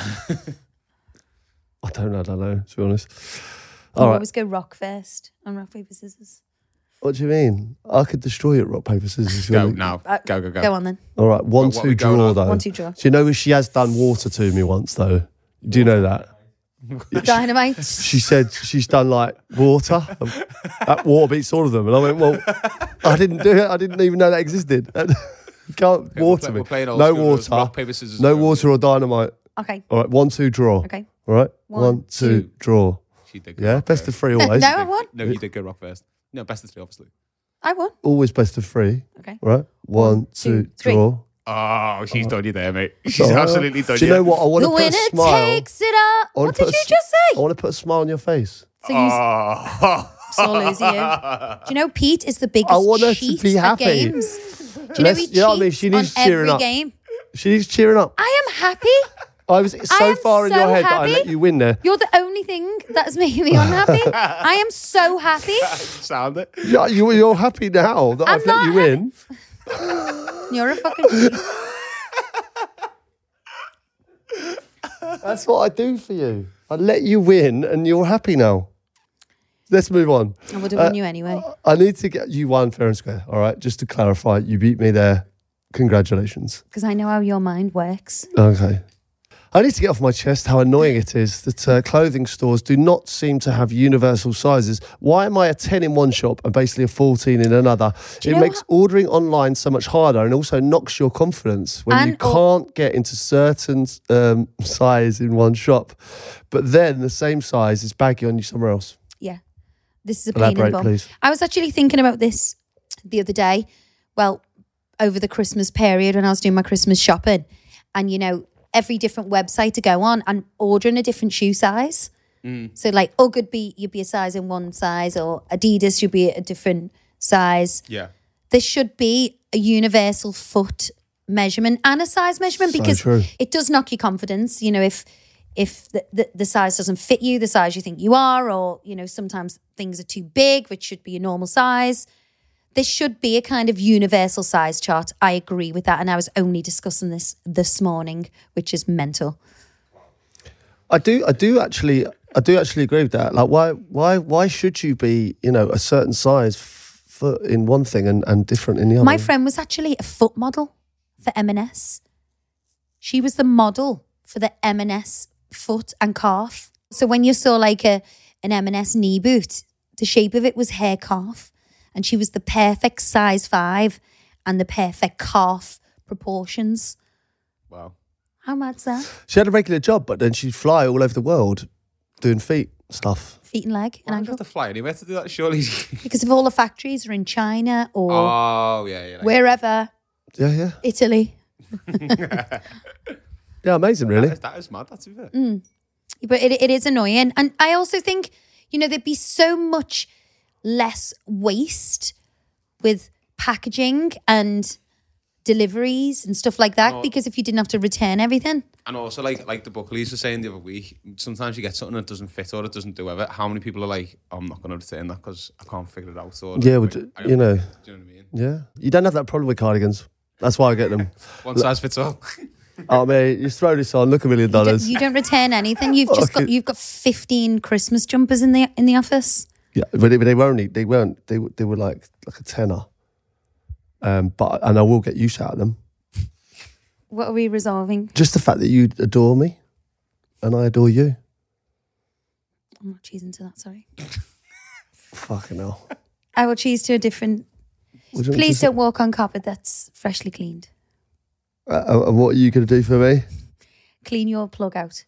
Speaker 4: I don't know. I don't know. To be honest.
Speaker 3: You
Speaker 4: All right.
Speaker 3: always go rock first on rock paper scissors.
Speaker 4: What do you mean? I could destroy it. Rock paper scissors.
Speaker 5: go
Speaker 4: really.
Speaker 5: now.
Speaker 3: Uh,
Speaker 5: Go, go, go.
Speaker 3: Go on then.
Speaker 4: All right. One
Speaker 5: What- what
Speaker 4: two
Speaker 5: we going
Speaker 4: draw
Speaker 5: on?
Speaker 4: though.
Speaker 3: One two draw.
Speaker 4: Do you know she has done water to me once though? Do you know that?
Speaker 3: Dynamite.
Speaker 4: She said she's done like water. That water beats all of them. And I went, well, I didn't do it. I didn't even know that existed. You can't
Speaker 5: Okay, we're
Speaker 4: water
Speaker 5: play-
Speaker 4: me.
Speaker 5: we're playing old
Speaker 4: No
Speaker 5: school rules.
Speaker 4: water.
Speaker 5: Rock, paper, scissors.
Speaker 4: No
Speaker 5: go.
Speaker 4: water or dynamite.
Speaker 3: Okay.
Speaker 4: All right. One, two, draw.
Speaker 3: Okay.
Speaker 4: All right.
Speaker 3: One,
Speaker 4: One, two,
Speaker 5: two.
Speaker 4: draw.
Speaker 5: She did go
Speaker 4: Yeah.
Speaker 5: rock
Speaker 4: Best of
Speaker 5: first.
Speaker 4: three
Speaker 3: No,
Speaker 4: always.
Speaker 3: no, I won.
Speaker 5: No, you did go rock first. No, best of three, obviously.
Speaker 3: I won.
Speaker 4: Always best of three.
Speaker 3: Okay.
Speaker 4: All right. One,
Speaker 3: two,
Speaker 4: two,
Speaker 3: three.
Speaker 4: draw.
Speaker 5: Oh, she's done you there, mate. She's
Speaker 4: All right.
Speaker 5: absolutely done
Speaker 4: Do you know what? I want
Speaker 3: The
Speaker 4: to put a
Speaker 3: winner
Speaker 4: smile.
Speaker 3: takes it up.
Speaker 4: I wanna
Speaker 3: What
Speaker 4: put
Speaker 3: did
Speaker 4: a
Speaker 3: you
Speaker 4: s-
Speaker 3: just
Speaker 4: I
Speaker 3: say?
Speaker 4: want to put a smile on your face.
Speaker 3: So you,
Speaker 5: Oh.
Speaker 3: so losing you. Do you know Pete is the biggest
Speaker 4: I want her to
Speaker 3: cheat
Speaker 4: be
Speaker 3: at
Speaker 4: happy.
Speaker 3: games? Do you know
Speaker 4: Let's-
Speaker 3: he
Speaker 4: you know what I mean?
Speaker 3: cheats
Speaker 4: She needs
Speaker 3: on
Speaker 4: cheering
Speaker 3: every
Speaker 4: up.
Speaker 3: game?
Speaker 4: She needs cheering up.
Speaker 3: I am happy.
Speaker 4: I was so
Speaker 3: I am
Speaker 4: far in
Speaker 3: so
Speaker 4: your head
Speaker 3: happy.
Speaker 4: that I let you win there.
Speaker 3: You're the only thing that's making me unhappy. I am so happy.
Speaker 5: Sound it.
Speaker 4: Yeah, you, you're happy now that
Speaker 3: I'm
Speaker 4: I've let
Speaker 3: not
Speaker 4: you win.
Speaker 3: You're a fucking G.
Speaker 4: That's what I do for you. I let you win and you're happy now. Let's move on.
Speaker 3: I would have won you anyway.
Speaker 4: I need to get you one fair and square, all right? Just to clarify, you beat me there. Congratulations.
Speaker 3: Because I know how your mind works.
Speaker 4: Okay. I need to get off my chest how annoying it is that uh, clothing stores do not seem to have universal sizes. Why am I a ten in one shop and basically a fourteen in another?
Speaker 3: Do you
Speaker 4: It
Speaker 3: know
Speaker 4: makes
Speaker 3: how-
Speaker 4: ordering online so much harder and also knocks your confidence when
Speaker 3: And
Speaker 4: you
Speaker 3: al-
Speaker 4: can't get into certain um, size in one shop. But then the same size is baggy on you somewhere else.
Speaker 3: Yeah. This is a pain in the
Speaker 4: Elaborate,
Speaker 3: bum.
Speaker 4: please.
Speaker 3: I was actually thinking about this the other day. Well, over the Christmas period when I was doing my Christmas shopping. And, you know, every different website to go on and ordering a different shoe size.
Speaker 5: Mm.
Speaker 3: So like Ugg would be, you'd be a size in one size, or Adidas you'd be a different size.
Speaker 5: Yeah.
Speaker 3: There should be a universal foot measurement and a size measurement
Speaker 4: So
Speaker 3: because
Speaker 4: true.
Speaker 3: it does knock your confidence. You know, if if the, the, the size doesn't fit you, the size you think you are, or, you know, sometimes things are too big, which should be a normal size. There should be a kind of universal size chart. I agree with that. And I was only discussing this this morning, which is mental.
Speaker 4: I do, I do actually, I do actually agree with that. Like, why, why, why should you be, you know, a certain size f- foot in one thing and, and different in the other?
Speaker 3: My friend was actually a foot model for M and S. She was the model for the M and S foot and calf. So when you saw like a an M and S knee boot, the shape of it was hair calf. And she was the perfect size five and the perfect calf proportions.
Speaker 5: Wow.
Speaker 3: How mad's that?
Speaker 4: She had a regular job, but then she'd fly all over the world doing feet stuff.
Speaker 3: Feet and leg and
Speaker 5: Why do you
Speaker 3: ankle.
Speaker 5: have to fly anywhere to do that? Surely.
Speaker 3: Because if all the factories are in China or
Speaker 5: Oh yeah, yeah. Like,
Speaker 3: wherever,
Speaker 4: Yeah, yeah.
Speaker 3: Italy.
Speaker 4: Yeah, amazing, really.
Speaker 5: that, is, that is mad. That's fair.
Speaker 3: Mm. But it, it is annoying. And I also think, you know, there'd be so much less waste with packaging and deliveries and stuff like that,
Speaker 5: Oh.
Speaker 3: because if you didn't have to return everything.
Speaker 5: And also, like like the Buckleys were saying the other week, sometimes you get something that doesn't fit or it doesn't do it. How many people are like, oh, I'm not going to return that because I can't figure it out? Or
Speaker 4: Yeah,
Speaker 5: like,
Speaker 4: well,
Speaker 5: I
Speaker 4: you
Speaker 5: don't-
Speaker 4: know.
Speaker 5: Do you know what I mean?
Speaker 4: Yeah. You don't have that problem with cardigans. That's why I get them.
Speaker 5: One size fits all.
Speaker 4: Oh, mate, you throw this on, look a million
Speaker 3: You don't,
Speaker 4: dollars.
Speaker 3: you don't return anything. You've just got
Speaker 4: Okay.
Speaker 3: you've got fifteen Christmas jumpers in the in the office.
Speaker 4: Yeah, but they, but they weren't. They weren't. They they were like like a tenner. Um, but and I will get use out of them.
Speaker 3: What are we resolving?
Speaker 4: Just the fact that you adore me, and I adore you.
Speaker 3: I'm not cheesing to that, sorry.
Speaker 4: Fucking hell.
Speaker 3: I will cheese to a different.
Speaker 4: Would you want
Speaker 3: Please
Speaker 4: to-
Speaker 3: don't walk on carpet that's freshly cleaned.
Speaker 4: Uh, and what are you going to do for me?
Speaker 3: Clean your plug out.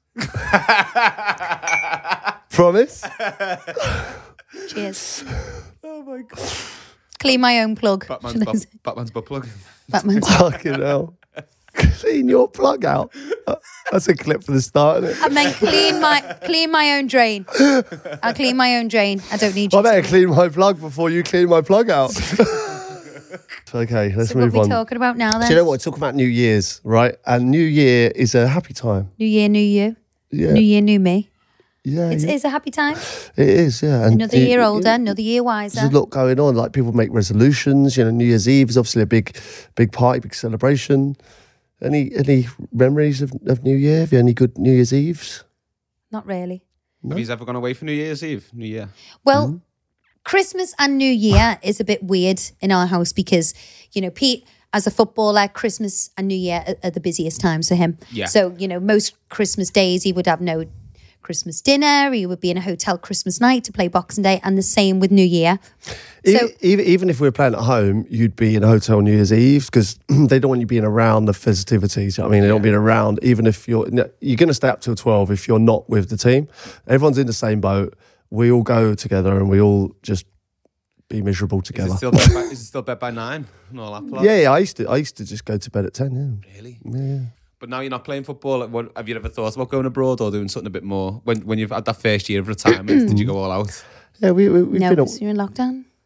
Speaker 4: Promise.
Speaker 3: Cheers.
Speaker 5: Oh my god.
Speaker 3: Clean my own plug.
Speaker 5: Batman's,
Speaker 3: should I
Speaker 5: butt,
Speaker 3: say.
Speaker 5: Batman's butt plug.
Speaker 3: Batman's.
Speaker 4: Fucking hell. Clean your plug out. Uh, That's a clip for the start, isn't it?
Speaker 3: And then clean my clean my own drain. I'll clean my own drain. I don't need you.
Speaker 4: I better
Speaker 3: to.
Speaker 4: clean my plug before you clean my plug out. Okay, let's
Speaker 3: So what are
Speaker 4: move
Speaker 3: we
Speaker 4: on.
Speaker 3: talking about now
Speaker 4: Do
Speaker 3: then?
Speaker 4: you know what? Talk about New Year's, right? And New Year is a happy time.
Speaker 3: New year, new you.
Speaker 4: Yeah,
Speaker 3: New year, new me.
Speaker 4: yeah,
Speaker 3: It's,
Speaker 4: yeah.
Speaker 3: it's a happy time.
Speaker 4: It is. Yeah, and
Speaker 3: Another
Speaker 4: it-
Speaker 3: year
Speaker 4: it-
Speaker 3: older, another year wiser.
Speaker 4: There's a lot going on. Like people make resolutions. You know, New Year's Eve is obviously a big, big party, big celebration. Any any memories of, of New Year? Have you any good New Year's Eves?
Speaker 3: Not really.
Speaker 5: Have you ever gone away for New Year's Eve? New Year.
Speaker 3: Well,
Speaker 4: Mm-hmm.
Speaker 3: Christmas and New Year is a bit weird in our house because, you know, Pete, as a footballer, Christmas and New Year are, are the busiest times for him.
Speaker 5: Yeah.
Speaker 3: So, you know, most Christmas days he would have no Christmas dinner. He would be in a hotel Christmas night to play Boxing Day, and the same with New Year. So,
Speaker 4: E- even, even if we were playing at home, you'd be in a hotel New Year's Eve because they don't want you being around the festivities. You know what I mean, they don't being around, even if you're you're going to stay up till twelve if you're not with the team. Everyone's in the same boat. We all go together and we all just be miserable
Speaker 5: Is
Speaker 4: together.
Speaker 5: it still bed by, is it still bed by nine? And all that. plot?
Speaker 4: Yeah, yeah, I used to. I used to just go to bed at ten.
Speaker 5: Really?
Speaker 4: Yeah, yeah.
Speaker 5: But now you're not playing football. Like, what, have you ever thought about going abroad or doing something a bit more? When when you've had that first year of retirement, did you go all out?
Speaker 4: Yeah, we, we we've
Speaker 3: no,
Speaker 4: been.
Speaker 3: because you're in lockdown.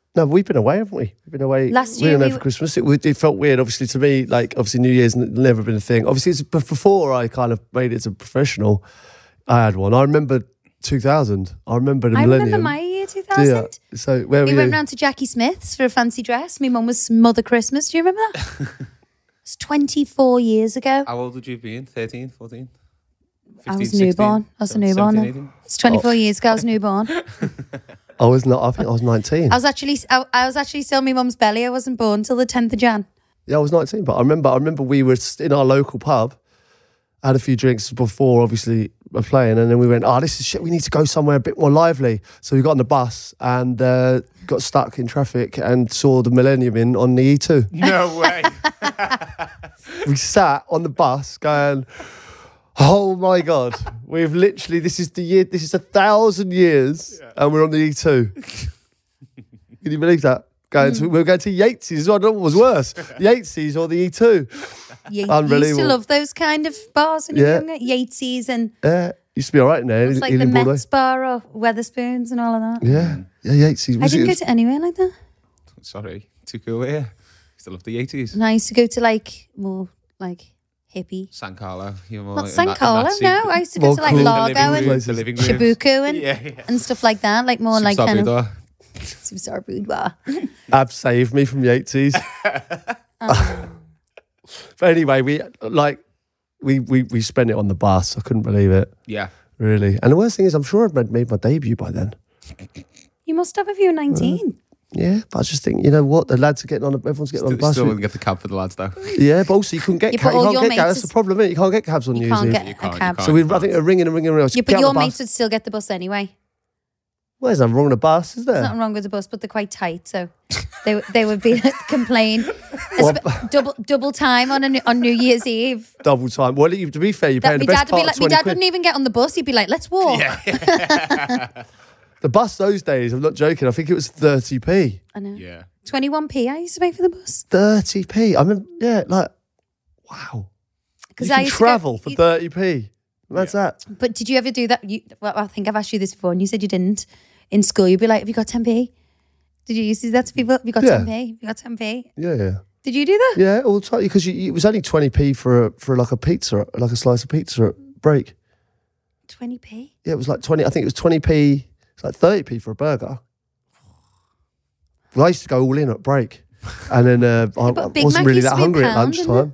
Speaker 4: No, we've been away, haven't we? We've been away.
Speaker 3: Last
Speaker 4: we
Speaker 3: year
Speaker 4: were away
Speaker 3: we
Speaker 4: for
Speaker 3: were-
Speaker 4: Christmas. It, would- it felt weird, obviously, to me. Like, obviously, New Year's n- never been a thing. Obviously, it's b- before I kind of made it to professional. I had one. I remember two thousand. I remember the
Speaker 3: I
Speaker 4: millennium.
Speaker 3: remember my year two
Speaker 4: Yeah.
Speaker 3: thousand.
Speaker 4: So where
Speaker 3: We
Speaker 4: were
Speaker 3: went
Speaker 4: you?
Speaker 3: round to Jackie Smith's for a fancy dress. My mum was Mother Christmas. Do you remember that? It's twenty-four years ago.
Speaker 5: How old would you have been? thirteen, fourteen?
Speaker 3: I was
Speaker 5: fifteen,
Speaker 3: newborn. I was a newborn.
Speaker 5: seventeen,
Speaker 3: then.
Speaker 5: eighteen?
Speaker 3: It's twenty-four years ago. I was newborn.
Speaker 4: I was not. I think I was nineteen.
Speaker 3: I was actually, I, I was actually still in my mum's belly. I wasn't born till the tenth of Jan.
Speaker 4: Yeah, I was nineteen. But I remember. I remember we were in our local pub. Had a few drinks before, obviously, we're playing, and then we went, oh, this is shit, we need to go somewhere a bit more lively. So we got on the bus and uh, got stuck in traffic and saw the Millennium in on the E two.
Speaker 5: No way.
Speaker 4: We sat on the bus going, oh my God, we've literally, this is the year, this is a thousand years, and we're on the E two. Can you believe that? Going to, we were going to Yates's as well. I don't know what was worse, Yates's or the E two.
Speaker 3: You, you used
Speaker 4: Unbelievable.
Speaker 3: to love those kind of bars when you
Speaker 4: Yeah.
Speaker 3: were younger. Yates's and
Speaker 4: Yeah, used to be all right in there.
Speaker 3: it's like the
Speaker 4: Ealing Broadway.
Speaker 3: Mets bar or Weatherspoons and all of that.
Speaker 4: Yeah, yeah, Yates's.
Speaker 3: I
Speaker 4: Was
Speaker 3: didn't
Speaker 4: it-
Speaker 3: go to anywhere like that.
Speaker 5: Sorry, too cool here. Still love the eighties.
Speaker 3: And I used to go to like more like hippie.
Speaker 5: San Carlo. You know,
Speaker 3: Not
Speaker 5: in
Speaker 3: San
Speaker 5: that- in
Speaker 3: Carlo,
Speaker 5: that scene.
Speaker 3: no. I used to go
Speaker 4: More
Speaker 3: to like
Speaker 4: cool.
Speaker 5: The
Speaker 3: Largo
Speaker 5: living
Speaker 3: and
Speaker 5: rooms, the living rooms.
Speaker 3: Shibuku and,
Speaker 5: Yeah, yeah.
Speaker 3: and stuff like that. Like more like
Speaker 5: Superstar
Speaker 3: kind of
Speaker 5: Boudoir.
Speaker 3: Superstar Boudoir.
Speaker 4: Ab saved me from Yates's. But anyway, we like we, we we spent it on the bus. I couldn't believe it,
Speaker 5: Yeah.
Speaker 4: really. And the worst thing is, I'm sure I'd made- made my debut by then.
Speaker 3: You must have if you were nineteen.
Speaker 4: Yeah, but I just think, you know what, the lads are getting on. Everyone's getting on the
Speaker 5: Still,
Speaker 4: bus.
Speaker 5: still wouldn't get the cab for the lads though.
Speaker 4: Yeah, but also you couldn't get
Speaker 3: Yeah,
Speaker 4: ca-
Speaker 3: but all
Speaker 4: you can't
Speaker 3: your
Speaker 4: get cabs.
Speaker 3: mates
Speaker 4: That's the
Speaker 3: is-
Speaker 4: problem. Isn't it? You can't get cabs on
Speaker 3: You
Speaker 4: New
Speaker 3: can't
Speaker 4: Year's
Speaker 3: get
Speaker 4: Eve.
Speaker 5: You can't,
Speaker 3: a
Speaker 5: you
Speaker 3: cab.
Speaker 5: can't.
Speaker 4: So we, I think, are ringing and ringing around.
Speaker 3: Yeah,
Speaker 4: Get
Speaker 3: but
Speaker 4: on
Speaker 3: your
Speaker 4: the bus.
Speaker 3: mates would still get the bus anyway.
Speaker 4: Well, there's nothing wrong with the bus, is
Speaker 3: There's
Speaker 4: there?
Speaker 3: nothing wrong with the bus, but they're quite tight, so they they would be complain. Espe- double double time on a, new- on New Year's Eve.
Speaker 4: Double time. Well, you, to be fair, you're
Speaker 3: That,
Speaker 4: paying
Speaker 3: my
Speaker 4: the best
Speaker 3: dad would be
Speaker 4: part
Speaker 3: like,
Speaker 4: of
Speaker 3: my
Speaker 4: twenty
Speaker 3: dad
Speaker 4: quid.
Speaker 3: wouldn't even get on the bus. He'd be like, "Let's walk."
Speaker 4: The bus those days, I'm not joking, I think it was thirty p.
Speaker 3: I know.
Speaker 5: Yeah.
Speaker 3: twenty-one p. I used to pay for the bus
Speaker 4: thirty p. I remember, yeah, like, wow. You
Speaker 3: I
Speaker 4: can
Speaker 3: used to go-
Speaker 4: travel for
Speaker 3: you-
Speaker 4: thirty p. That's that.
Speaker 3: But did you ever do that? You, well, I think I've asked you this before, and you said you didn't. In school, you'd be like, "Have you got ten p?" Did you used to do that to people? Have you got
Speaker 4: Yeah.
Speaker 3: ten p? Have you got ten p?
Speaker 4: Yeah, yeah.
Speaker 3: Did you do that?
Speaker 4: Yeah, all the time, because you, it was only twenty p for a, for like a pizza, like a slice of pizza at break.
Speaker 3: twenty p.
Speaker 4: Yeah, it was like twenty, I think it was twenty p, it's like thirty p for a burger. Well, I used to go all in at break. And then uh, I,
Speaker 3: but
Speaker 4: I
Speaker 3: Big
Speaker 4: wasn't
Speaker 3: Mac
Speaker 4: really
Speaker 3: used
Speaker 4: that
Speaker 3: to be a
Speaker 4: hungry at
Speaker 3: pound, didn't
Speaker 4: lunchtime.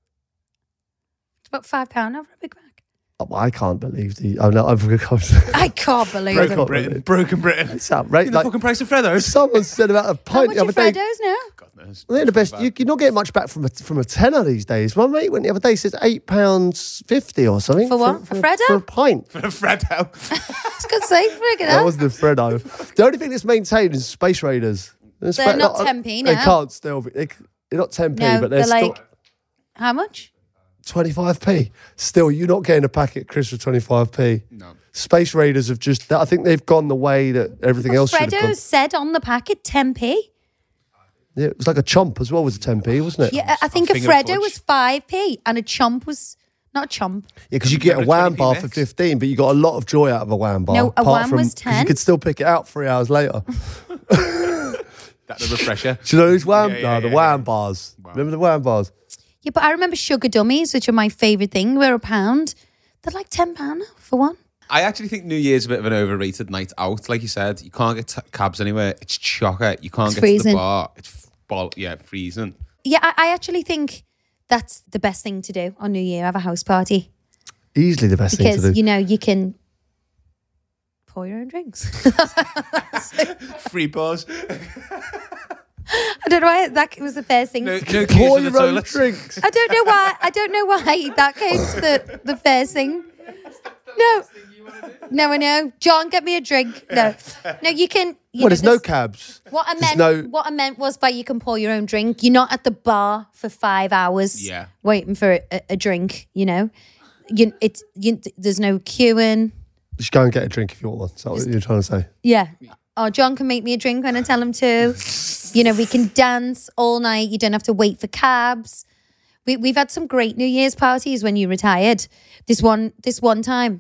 Speaker 3: It's about five pound over a Big Mac.
Speaker 4: Oh, I can't believe the. Oh, no, I've
Speaker 3: I can't believe
Speaker 4: Broken
Speaker 3: it.
Speaker 4: Brit-
Speaker 5: Britain. Broken Britain.
Speaker 4: It's outrageous.
Speaker 5: The
Speaker 4: Like,
Speaker 5: fucking price of Freddo's.
Speaker 4: someone said about a
Speaker 3: How
Speaker 4: pint
Speaker 3: much
Speaker 4: the
Speaker 3: are
Speaker 4: other day.
Speaker 3: Freddo's now?
Speaker 5: God knows.
Speaker 4: They're the best. You, you're not getting much back from a from a tenner these days. My mate went the other day. Says eight pounds fifty or something
Speaker 3: For what? For
Speaker 4: for,
Speaker 3: Freddo?
Speaker 4: for a pint.
Speaker 5: For a Freddo.
Speaker 3: I was going to say, frig it
Speaker 4: That
Speaker 3: out.
Speaker 4: wasn't a Freddo. The only thing that's maintained is Space Raiders.
Speaker 3: They're not ten p
Speaker 4: They
Speaker 3: now.
Speaker 4: can't still be. They, they're not ten p,
Speaker 3: No,
Speaker 4: but they're,
Speaker 3: they're
Speaker 4: still
Speaker 3: like- How much?
Speaker 4: twenty-five p. Still, you're not getting a packet, Chris, for twenty-five p.
Speaker 5: No.
Speaker 4: Space Raiders have just. I think they've gone the way that everything else should have gone.
Speaker 3: Freddo's said on the packet ten p.
Speaker 4: Yeah, it was like a chomp as well. Was a ten p, wasn't it?
Speaker 3: Yeah, I think a
Speaker 5: finger
Speaker 3: Freddo
Speaker 5: fudge.
Speaker 3: was five p and a chomp was not a chomp.
Speaker 4: Yeah, because you get a
Speaker 5: Remember
Speaker 4: wham
Speaker 5: twenty p
Speaker 4: bar for
Speaker 5: mix?
Speaker 4: fifteen, but you got a lot of joy out of a wham bar.
Speaker 3: No, a
Speaker 4: apart
Speaker 3: wham
Speaker 4: from-
Speaker 3: was
Speaker 4: 'cause
Speaker 3: ten.
Speaker 4: You could still pick it out three hours later.
Speaker 5: That's a refresher.
Speaker 4: Do you know those wham?
Speaker 5: Yeah, yeah,
Speaker 4: no, the
Speaker 5: yeah,
Speaker 4: wham
Speaker 5: yeah.
Speaker 4: bars.
Speaker 5: Wow.
Speaker 4: Remember the wham bars?
Speaker 3: Yeah, but I remember sugar dummies, which are my favourite thing. They were a pound. They're like ten pound for one.
Speaker 5: I actually think New Year's a bit of an overrated night out. Like you said, you can't get t- cabs anywhere. It's chocker. You can't
Speaker 3: It's
Speaker 5: get to
Speaker 3: freezing.
Speaker 5: the bar. It's f- ball, yeah, freezing.
Speaker 3: Yeah, I, I actually think that's the best thing to do on New Year. Have a house party
Speaker 4: Easily the best thing to
Speaker 3: because
Speaker 4: do.
Speaker 3: you know you can pour your own drinks.
Speaker 5: Free bars.
Speaker 3: I don't know why that was the first thing.
Speaker 5: No, no
Speaker 4: Pour
Speaker 5: queues in the
Speaker 4: your own
Speaker 5: toilets.
Speaker 4: drinks.
Speaker 3: I don't know why. I don't know why that came to the, the first thing. No, no, I know. John, get me a drink. No, no, you can. You
Speaker 4: Well,
Speaker 3: know,
Speaker 4: there's no
Speaker 3: this-
Speaker 4: cabs.
Speaker 3: What I
Speaker 4: There's
Speaker 3: meant,
Speaker 4: no-
Speaker 3: what I meant was, by you can pour your own drink. You're not at the bar for five hours,
Speaker 5: Yeah.
Speaker 3: waiting for a, a drink. You know, you it's you, there's no queuing.
Speaker 4: Just go and get a drink if you want one. Is that what you're trying to say?
Speaker 3: Yeah. Oh, John can make me a drink when I tell him to. You know, we can dance all night. You don't have to wait for cabs. We we've had some great New Year's parties when you retired. This one this one time,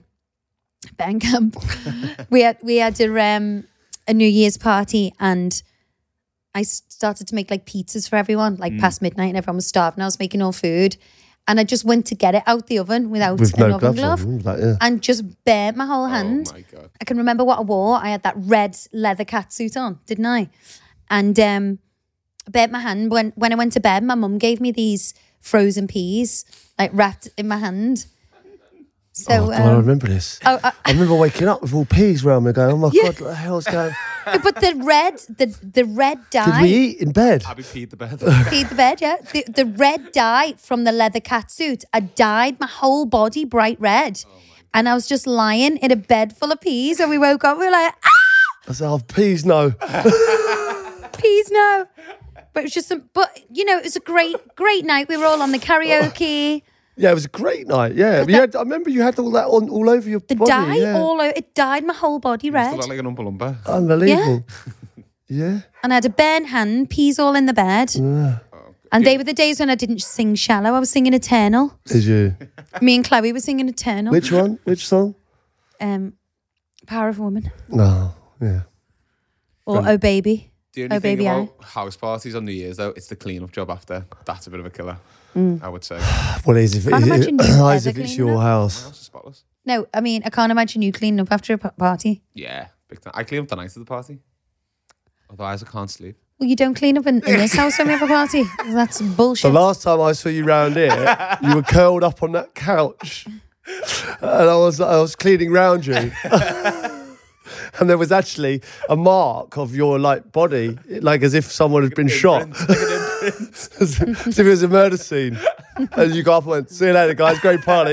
Speaker 3: Ben Camp, we had we had a um a New Year's party and I started to make like pizzas for everyone, like
Speaker 4: Mm.
Speaker 3: past midnight, and everyone was starving. I was making all food, and I just went to get it out the oven without
Speaker 4: With
Speaker 3: an
Speaker 4: no
Speaker 3: oven
Speaker 4: gloves
Speaker 3: glove,
Speaker 4: on. Like, yeah.
Speaker 3: and just burnt my whole hand.
Speaker 5: Oh my God.
Speaker 3: I can remember what I wore. I had that red leather catsuit on, didn't I? And um, I burnt my hand. When when I went to bed, my mum gave me these frozen peas, like wrapped in my hand. So
Speaker 4: oh, God, I
Speaker 3: um,
Speaker 4: remember this.
Speaker 3: oh, I,
Speaker 4: I remember waking up with all peas around me going, oh my
Speaker 3: Yeah.
Speaker 4: God, what the hell's going on?
Speaker 3: but the red, the the red dye.
Speaker 4: Did we eat in bed?
Speaker 5: Abby peed the bed.
Speaker 3: Peed the bed, yeah. The, the red dye from the leather catsuit, I dyed my whole body bright red. And I was just lying in a bed full of peas, and we woke up, we were like, ah,
Speaker 4: I said, oh, peas, no.
Speaker 3: peas, no. But it was just, some, but you know, it was a great, great night. We were all on the karaoke.
Speaker 4: Yeah, it was a great night. Yeah, you had, I remember you had all that on all over your
Speaker 3: The
Speaker 4: body.
Speaker 3: dye,
Speaker 4: yeah.
Speaker 3: all over, it dyed my whole body
Speaker 5: Still
Speaker 3: red.
Speaker 5: look like an Oompa Loompa.
Speaker 4: Unbelievable. Yeah.
Speaker 3: And I had a burnt hand, peas all in the bed. And they were the days when I didn't sing Shallow, I was singing Eternal.
Speaker 4: Did you?
Speaker 3: Me and Chloe were singing Eternal.
Speaker 4: Which one? Which song?
Speaker 3: Um, Power of a Woman.
Speaker 4: No. Yeah.
Speaker 3: Or Oh Baby.
Speaker 5: The only
Speaker 3: Oh,
Speaker 5: thing
Speaker 3: baby,
Speaker 5: about house parties on New Year's, though, it's the clean-up job after. That's a bit of a killer, I would say. My
Speaker 4: What is if,
Speaker 3: Can't
Speaker 4: it,
Speaker 3: imagine you
Speaker 4: as
Speaker 3: ever
Speaker 4: if it's
Speaker 3: cleaning
Speaker 4: your
Speaker 3: up.
Speaker 4: house?
Speaker 5: house is spotless.
Speaker 3: No, I mean, I can't imagine you cleaning up after a p- party.
Speaker 5: Yeah, big time. I clean up the night of the party. Otherwise, I can't sleep.
Speaker 3: Well, you don't clean up in, in this house when we have a party. That's
Speaker 4: The
Speaker 3: bullshit.
Speaker 4: last time I saw you round here, you were curled up on that couch, and I was I was cleaning round you, and there was actually a mark of your like body, like as if someone had been shot, as if it was a murder scene. And you got up and went, "See you later, guys. Great party."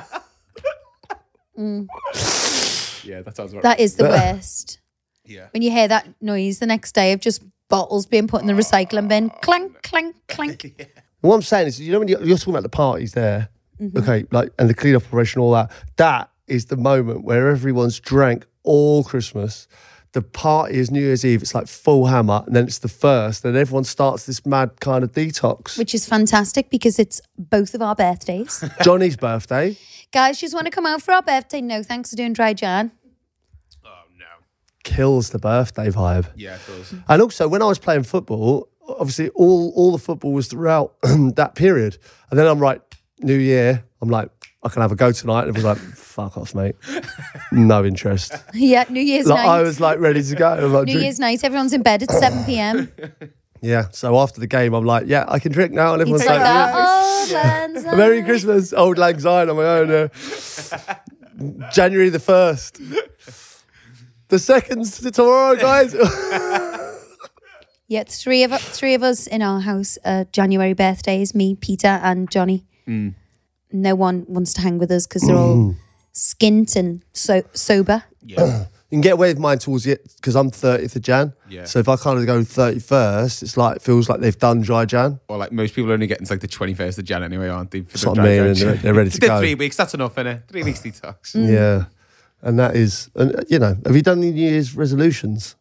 Speaker 5: Yeah, that sounds right.
Speaker 3: That is the worst.
Speaker 5: Yeah.
Speaker 3: When you hear that noise the next day of just bottles being put in the recycling bin. Clank, clank, clank.
Speaker 4: What I'm saying is, you know, when you're, you're talking about the parties there,
Speaker 3: Mm-hmm.
Speaker 4: okay, like, and the clean up operation, all that, that is the moment where everyone's drank all Christmas. The party is New Year's Eve, it's like full hammer, and then it's the first, and everyone starts this mad kind of detox.
Speaker 3: Which is fantastic because it's both of our birthdays.
Speaker 4: Johnny's birthday,
Speaker 3: Guys, just want to come out for our birthday? No, thanks for doing dry Jan.
Speaker 5: Oh, no.
Speaker 4: kills the birthday vibe.
Speaker 5: Yeah, it does.
Speaker 4: And also, when I was playing football, obviously all, all the football was throughout that period. And then I'm like, New Year, I'm like, I can have a go tonight. And it was like, fuck off, mate. No interest.
Speaker 3: Yeah, New Year's
Speaker 4: Like,
Speaker 3: night.
Speaker 4: I was like ready to go. I'm like,
Speaker 3: New
Speaker 4: drink-
Speaker 3: Year's night, everyone's in bed at seven p.m.
Speaker 4: Yeah. So after the game, I'm like, yeah, I can drink now. And everyone's
Speaker 3: It's like
Speaker 4: like,
Speaker 3: that.
Speaker 4: yeah.
Speaker 3: Oh, Lands
Speaker 4: Merry Christmas, old lang syne on my own. Uh, January the first. The second's tomorrow, guys.
Speaker 3: Yeah, three of three of us in our house. Uh, January birthdays, me, Peter, and Johnny.
Speaker 5: Mm.
Speaker 3: No one wants to hang with us because they're all skint and so sober.
Speaker 5: Yeah.
Speaker 4: You can get away with mine towards the because I'm thirtieth of Jan.
Speaker 5: Yeah.
Speaker 4: So if I kind of go thirty-first, it's like it feels like they've done dry Jan.
Speaker 5: Or like most people are only getting to like the twenty-first of Jan anyway, aren't they? For
Speaker 4: That's
Speaker 5: the
Speaker 4: what
Speaker 5: dry
Speaker 4: I mean,
Speaker 5: Jan.
Speaker 4: and they're, they're ready to
Speaker 5: Did
Speaker 4: go.
Speaker 5: three weeks, that's enough, innit? Three weeks detox.
Speaker 4: Yeah. And that is, and uh, you know, have you done any New Year's resolutions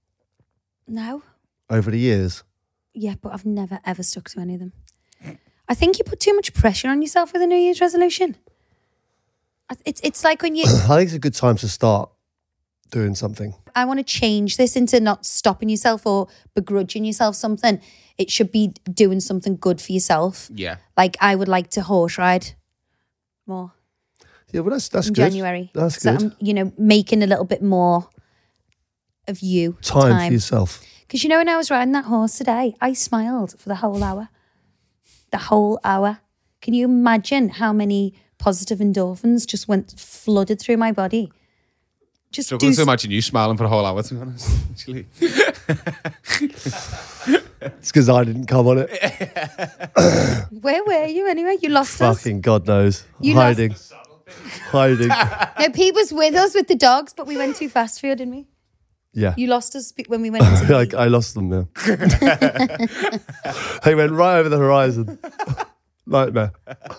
Speaker 3: No.
Speaker 4: over the years?
Speaker 3: Yeah, but I've never ever stuck to any of them. I think you put too much pressure on yourself with a New Year's resolution. I- It's it's like when you
Speaker 4: I think it's a good time to start doing something.
Speaker 3: I want to change this into not stopping yourself or begrudging yourself something. It should be doing something good for yourself.
Speaker 5: Yeah.
Speaker 3: Like I would like to horse ride more
Speaker 4: Yeah, well, that's that's
Speaker 3: in
Speaker 4: good.
Speaker 3: January.
Speaker 4: That's
Speaker 3: So
Speaker 4: good.
Speaker 3: I'm, you know, making a little bit more of you
Speaker 4: Time, for yourself.
Speaker 3: Because you know, when I was riding that horse today, I smiled for the whole hour. The whole hour. Can you imagine how many positive endorphins just went flooded through my body? Just do
Speaker 5: Struggling to
Speaker 3: s-
Speaker 5: imagine you smiling for a whole hour, to be honest. Actually.
Speaker 4: It's because I didn't come on it.
Speaker 3: Where were you anyway? You lost us.
Speaker 4: Fucking God knows.
Speaker 3: You lost-
Speaker 4: Hiding. Hiding.
Speaker 3: No, Pete was with us with the dogs, but we went too fast for you, didn't we?
Speaker 4: Yeah.
Speaker 3: You lost us when we went into the...
Speaker 4: I, I lost them now. They went right over the horizon. Nightmare.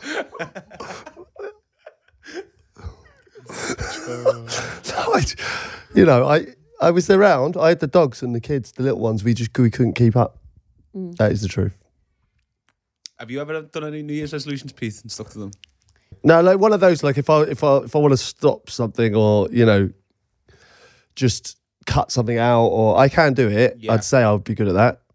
Speaker 4: So I, you know, I, I was around. I had the dogs and the kids, the little ones. We just we couldn't keep up. That is the truth.
Speaker 5: Have you ever done any New Year's resolutions, Pete, and stuck to them?
Speaker 4: No, like one of those. Like if I if I if I want to stop something or you know, just cut something out, or I can do it.
Speaker 5: Yeah.
Speaker 4: I'd say I would be good at that.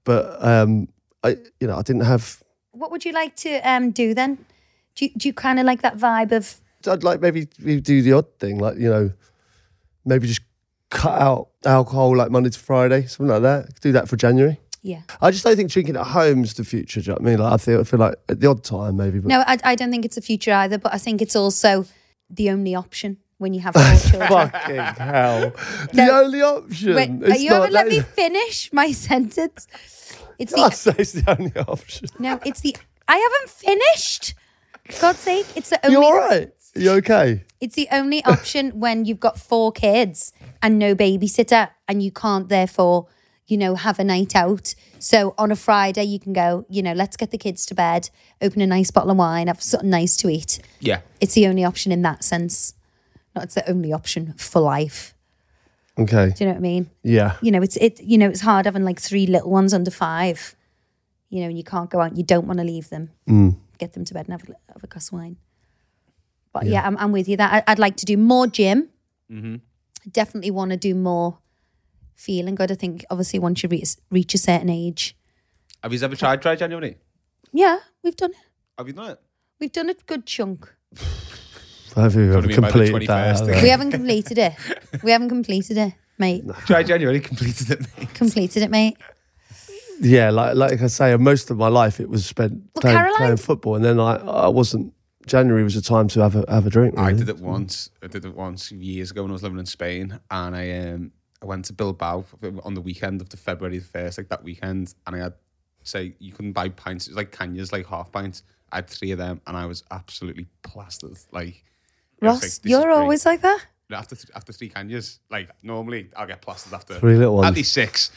Speaker 4: but um, I, you know, I didn't have.
Speaker 3: What would you like to um, do then? Do you, do you kind of like that vibe of?
Speaker 4: I'd like maybe we do the odd thing, like you know, maybe just cut out alcohol like Monday to Friday, something like that. Do that for January.
Speaker 3: Yeah.
Speaker 4: I just don't think drinking at home is the future. Do you know what I mean? Like I feel, I feel like at the odd time maybe. But
Speaker 3: No, I, I don't think it's a future either, but I think it's also the only option when you have four children.
Speaker 4: Fucking hell. The
Speaker 3: No.
Speaker 4: only option.
Speaker 3: Wait,
Speaker 4: It's
Speaker 3: you
Speaker 4: not
Speaker 3: haven't let
Speaker 4: that-
Speaker 3: me finish my sentence. It's
Speaker 4: I
Speaker 3: the
Speaker 4: say it's the only option.
Speaker 3: no, it's the I haven't finished. God's sake, it's the only
Speaker 4: You all right? You okay?
Speaker 3: It's the only option when you've got four kids and no babysitter, and you can't therefore, you know, have a night out. So on a Friday, you can go, you know, let's get the kids to bed, open a nice bottle of wine, have something nice to eat.
Speaker 5: Yeah.
Speaker 3: It's the only option in that sense. Not it's the only option for life.
Speaker 4: Okay.
Speaker 3: Do you know what I mean?
Speaker 4: Yeah.
Speaker 3: You know, it's it. You know, it's hard having like three little ones under five. You know, and you can't go out. You don't want to leave them.
Speaker 4: Mm.
Speaker 3: Get them to bed and have a, have a glass of wine. But yeah, I'm, I'm with you. That I, I'd like to do more gym.
Speaker 5: Mm-hmm.
Speaker 3: I definitely want to do more feeling good. I think obviously once you reach reach a certain age.
Speaker 5: Have you ever tried dry January?
Speaker 3: Yeah, we've done it.
Speaker 5: Have you done it?
Speaker 3: We've done a good chunk.
Speaker 4: I have you
Speaker 5: What do you mean by the
Speaker 4: completed that.
Speaker 5: twenty-first?
Speaker 4: have I?
Speaker 3: We haven't completed it. We haven't completed it, mate.
Speaker 5: Dry January completed it, mate.
Speaker 3: Completed it, mate.
Speaker 4: Yeah, like like I say, most of my life it was spent
Speaker 3: Well,
Speaker 4: playing,
Speaker 3: Caroline-
Speaker 4: playing football, and then I I wasn't. January was a time to have a have a drink.
Speaker 5: I
Speaker 4: really.
Speaker 5: did it once. I did it once years ago when I was living in Spain, and I um I went to Bilbao on the weekend of the February the first, like that weekend, and I had say you couldn't buy pints. It was like canyas, like half pints. I had three of them, and I was absolutely plastered. Like I was
Speaker 3: Ross,
Speaker 5: like, this is
Speaker 3: you're
Speaker 5: great.
Speaker 3: always like that?
Speaker 5: after th- after three canyas. Like normally, I'll get plastered after
Speaker 4: Three little ones.
Speaker 5: at least six.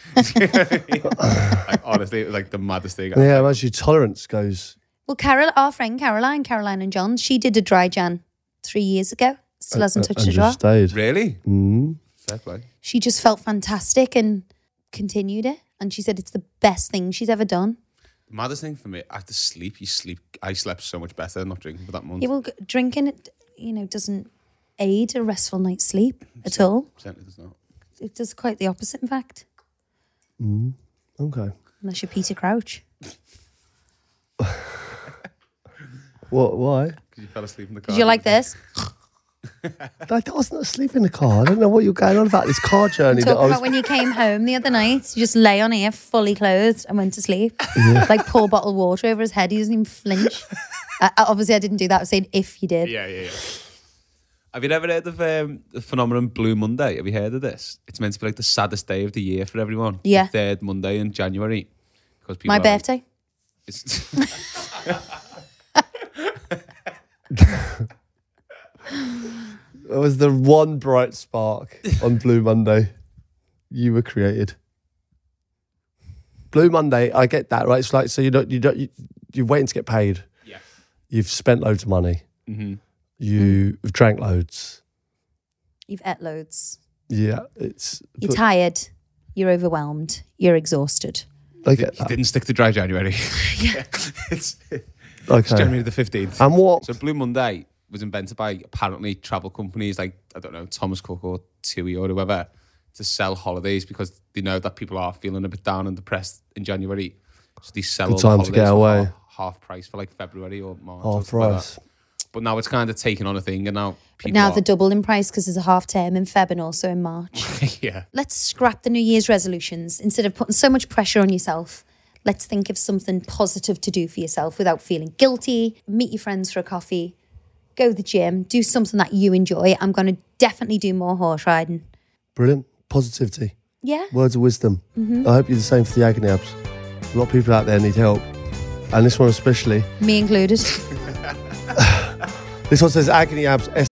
Speaker 5: Like, honestly, it was like the maddest thing.
Speaker 4: Yeah, as your tolerance goes.
Speaker 3: Well, Carol, our friend Caroline, Caroline and John, she did a dry Jan three years ago. Still hasn't touched
Speaker 4: and
Speaker 3: a drop.
Speaker 4: just stayed.
Speaker 5: Really?
Speaker 4: Mm.
Speaker 5: Fair play.
Speaker 3: She just felt fantastic and continued it. And she said it's the best thing she's ever done.
Speaker 5: The maddest thing for me, I have to sleep. You sleep. I slept so much better not drinking for that month.
Speaker 3: Yeah, well, g- drinking, it, you know, doesn't aid a restful night's sleep at all.
Speaker 5: Certainly does not.
Speaker 3: It does quite the opposite, in fact,
Speaker 4: Mm. Okay.
Speaker 3: unless you're Peter Crouch.
Speaker 4: What? Why?
Speaker 5: Because you fell asleep in the car.
Speaker 3: Because you're like this.
Speaker 4: I wasn't asleep in the car. I don't know what you're going on about. This car journey. That
Speaker 3: Talk
Speaker 4: I was,
Speaker 3: about when you came home the other night. You just lay on here, fully clothed, and went to sleep. Like pour a bottle of water over his head. He doesn't even flinch. uh, obviously, I didn't do that. I was saying if you did.
Speaker 5: Yeah, yeah, yeah. Have you ever heard of um, the phenomenon Blue Monday? Have you heard of this? It's meant to be like the saddest day of the year for everyone.
Speaker 3: Yeah.
Speaker 5: The third Monday in January. Because people
Speaker 3: My
Speaker 5: are like-
Speaker 3: birthday.
Speaker 5: It's
Speaker 4: It was the one bright spark on Blue Monday. You were created. Blue Monday, I get that, right? It's like, so you don't, you don't, you, you're waiting to get paid.
Speaker 5: yeah.
Speaker 4: You've spent loads of money.
Speaker 5: Mm-hmm.
Speaker 4: You've drank loads.
Speaker 3: You've ate loads.
Speaker 4: Yeah, it's.
Speaker 3: You're tired. You're overwhelmed. You're exhausted.
Speaker 4: I get
Speaker 5: You
Speaker 4: that.
Speaker 5: didn't stick to dry January.
Speaker 3: Yeah.
Speaker 5: it's, it's
Speaker 4: Okay.
Speaker 5: January the fifteenth.
Speaker 4: And what?
Speaker 5: So Blue Monday was invented by apparently travel companies like, I don't know, Thomas Cook or TUI or whoever, to sell holidays because they know that people are feeling a bit down and depressed in January. So they sell
Speaker 4: Good
Speaker 5: all the
Speaker 4: time to
Speaker 5: holidays
Speaker 4: get
Speaker 5: for
Speaker 4: away.
Speaker 5: Half, half price for like February or March. or
Speaker 4: Half
Speaker 5: something like
Speaker 4: price.
Speaker 5: that. But now it's kind of taken on a thing and now
Speaker 3: But
Speaker 5: people
Speaker 3: now
Speaker 5: are,
Speaker 3: they're double in price because there's a half term in Feb and also in March.
Speaker 5: yeah.
Speaker 3: Let's scrap the New Year's resolutions. Instead of putting so much pressure on yourself, let's think of something positive to do for yourself without feeling guilty. Meet your friends for a coffee. Go to the gym. Do something that you enjoy. I'm going to definitely do more horse riding.
Speaker 4: Brilliant. Positivity.
Speaker 3: Yeah.
Speaker 4: Words of wisdom.
Speaker 3: Mm-hmm.
Speaker 4: I hope you're the same for the agony abs. A lot of people out there need help. And this one especially.
Speaker 3: Me included.
Speaker 4: This one says agony abs. S-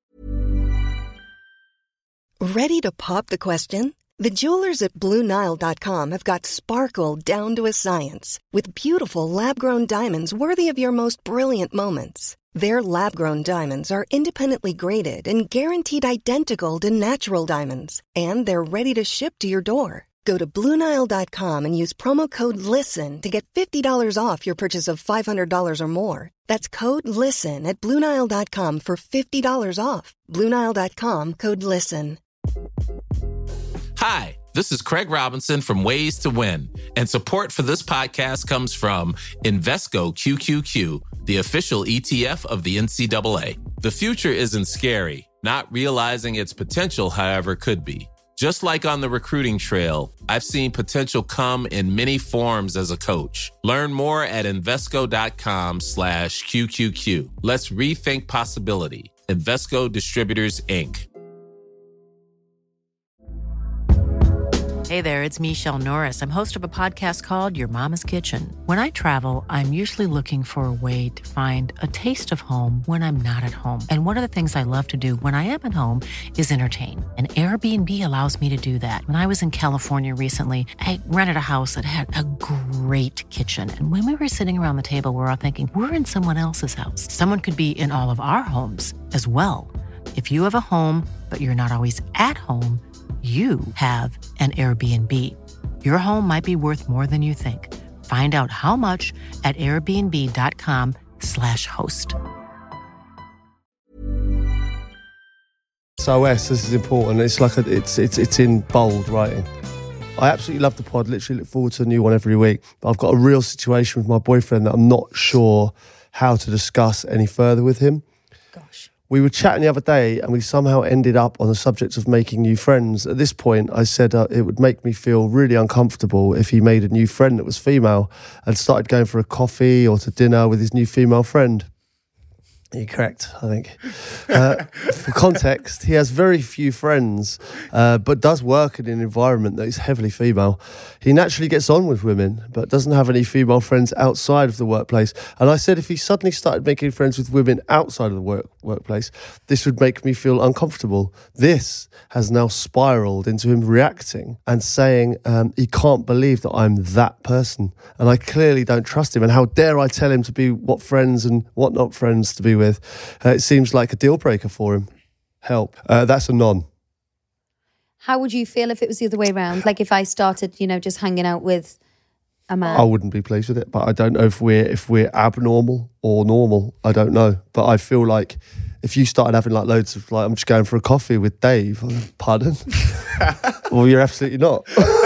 Speaker 1: Ready to pop the question? The jewelers at Blue Nile dot com have got sparkle down to a science with beautiful lab-grown diamonds worthy of your most brilliant moments. Their lab-grown diamonds are independently graded and guaranteed identical to natural diamonds, and they're ready to ship to your door. Go to Blue Nile dot com and use promo code LISTEN to get fifty dollars off your purchase of five hundred dollars or more. That's code LISTEN at Blue Nile dot com for fifty dollars off. Blue Nile dot com, code LISTEN.
Speaker 6: Hi, This is Craig Robinson from Ways to Win, and support for this podcast comes from Invesco Q Q Q, the official E T F of the N C double A. The future isn't scary. Not realizing its potential, however, could be. Just like on the recruiting trail, I've seen potential come in many forms as a coach. Learn more at Invesco.com slash QQQ. Let's rethink possibility. Invesco Distributors, Incorporated.
Speaker 7: Hey there, it's Michelle Norris. I'm host of a podcast called Your Mama's Kitchen. When I travel, I'm usually looking for a way to find a taste of home when I'm not at home. And one of the things I love to do when I am at home is entertain. And Airbnb allows me to do that. When I was in California recently, I rented a house that had a great kitchen. And when we were sitting around the table, we were all thinking, we're in someone else's house. Someone could be in all of our homes as well. If you have a home, but you're not always at home, you have an Airbnb. Your home might be worth more than you think. Find out how much at airbnb.com slash host.
Speaker 4: O S, this is important. It's like a, it's it's it's in bold writing. I absolutely love the pod. Literally look forward to a new one every week. But I've got a real situation with my boyfriend that I'm not sure how to discuss any further with him.
Speaker 3: Gosh.
Speaker 4: We were chatting the other day and we somehow ended up on the subject of making new friends. At this point, I said uh, it would make me feel really uncomfortable if he made a new friend that was female and started going for a coffee or to dinner with his new female friend. You're correct, I think. Uh, for context, he has very few friends, uh, but does work in an environment that is heavily female. He naturally gets on with women, but doesn't have any female friends outside of the workplace. And I said if he suddenly started making friends with women outside of the work workplace, this would make me feel uncomfortable. This has now spiraled into him reacting and saying um, he can't believe that I'm that person. And I clearly don't trust him. And how dare I tell him to be what friends and what not friends to be with. Uh, it seems like a deal breaker for him. Help. Uh, that's a non.
Speaker 3: How would you feel if it was the other way around? Like if I started, you know, just hanging out with a man?
Speaker 4: I wouldn't be pleased with it, but I don't know if we're if we're abnormal or normal. I don't know. But I feel like if you started having like loads of like, I'm just going for a coffee with Dave, pardon? Well, you're absolutely not.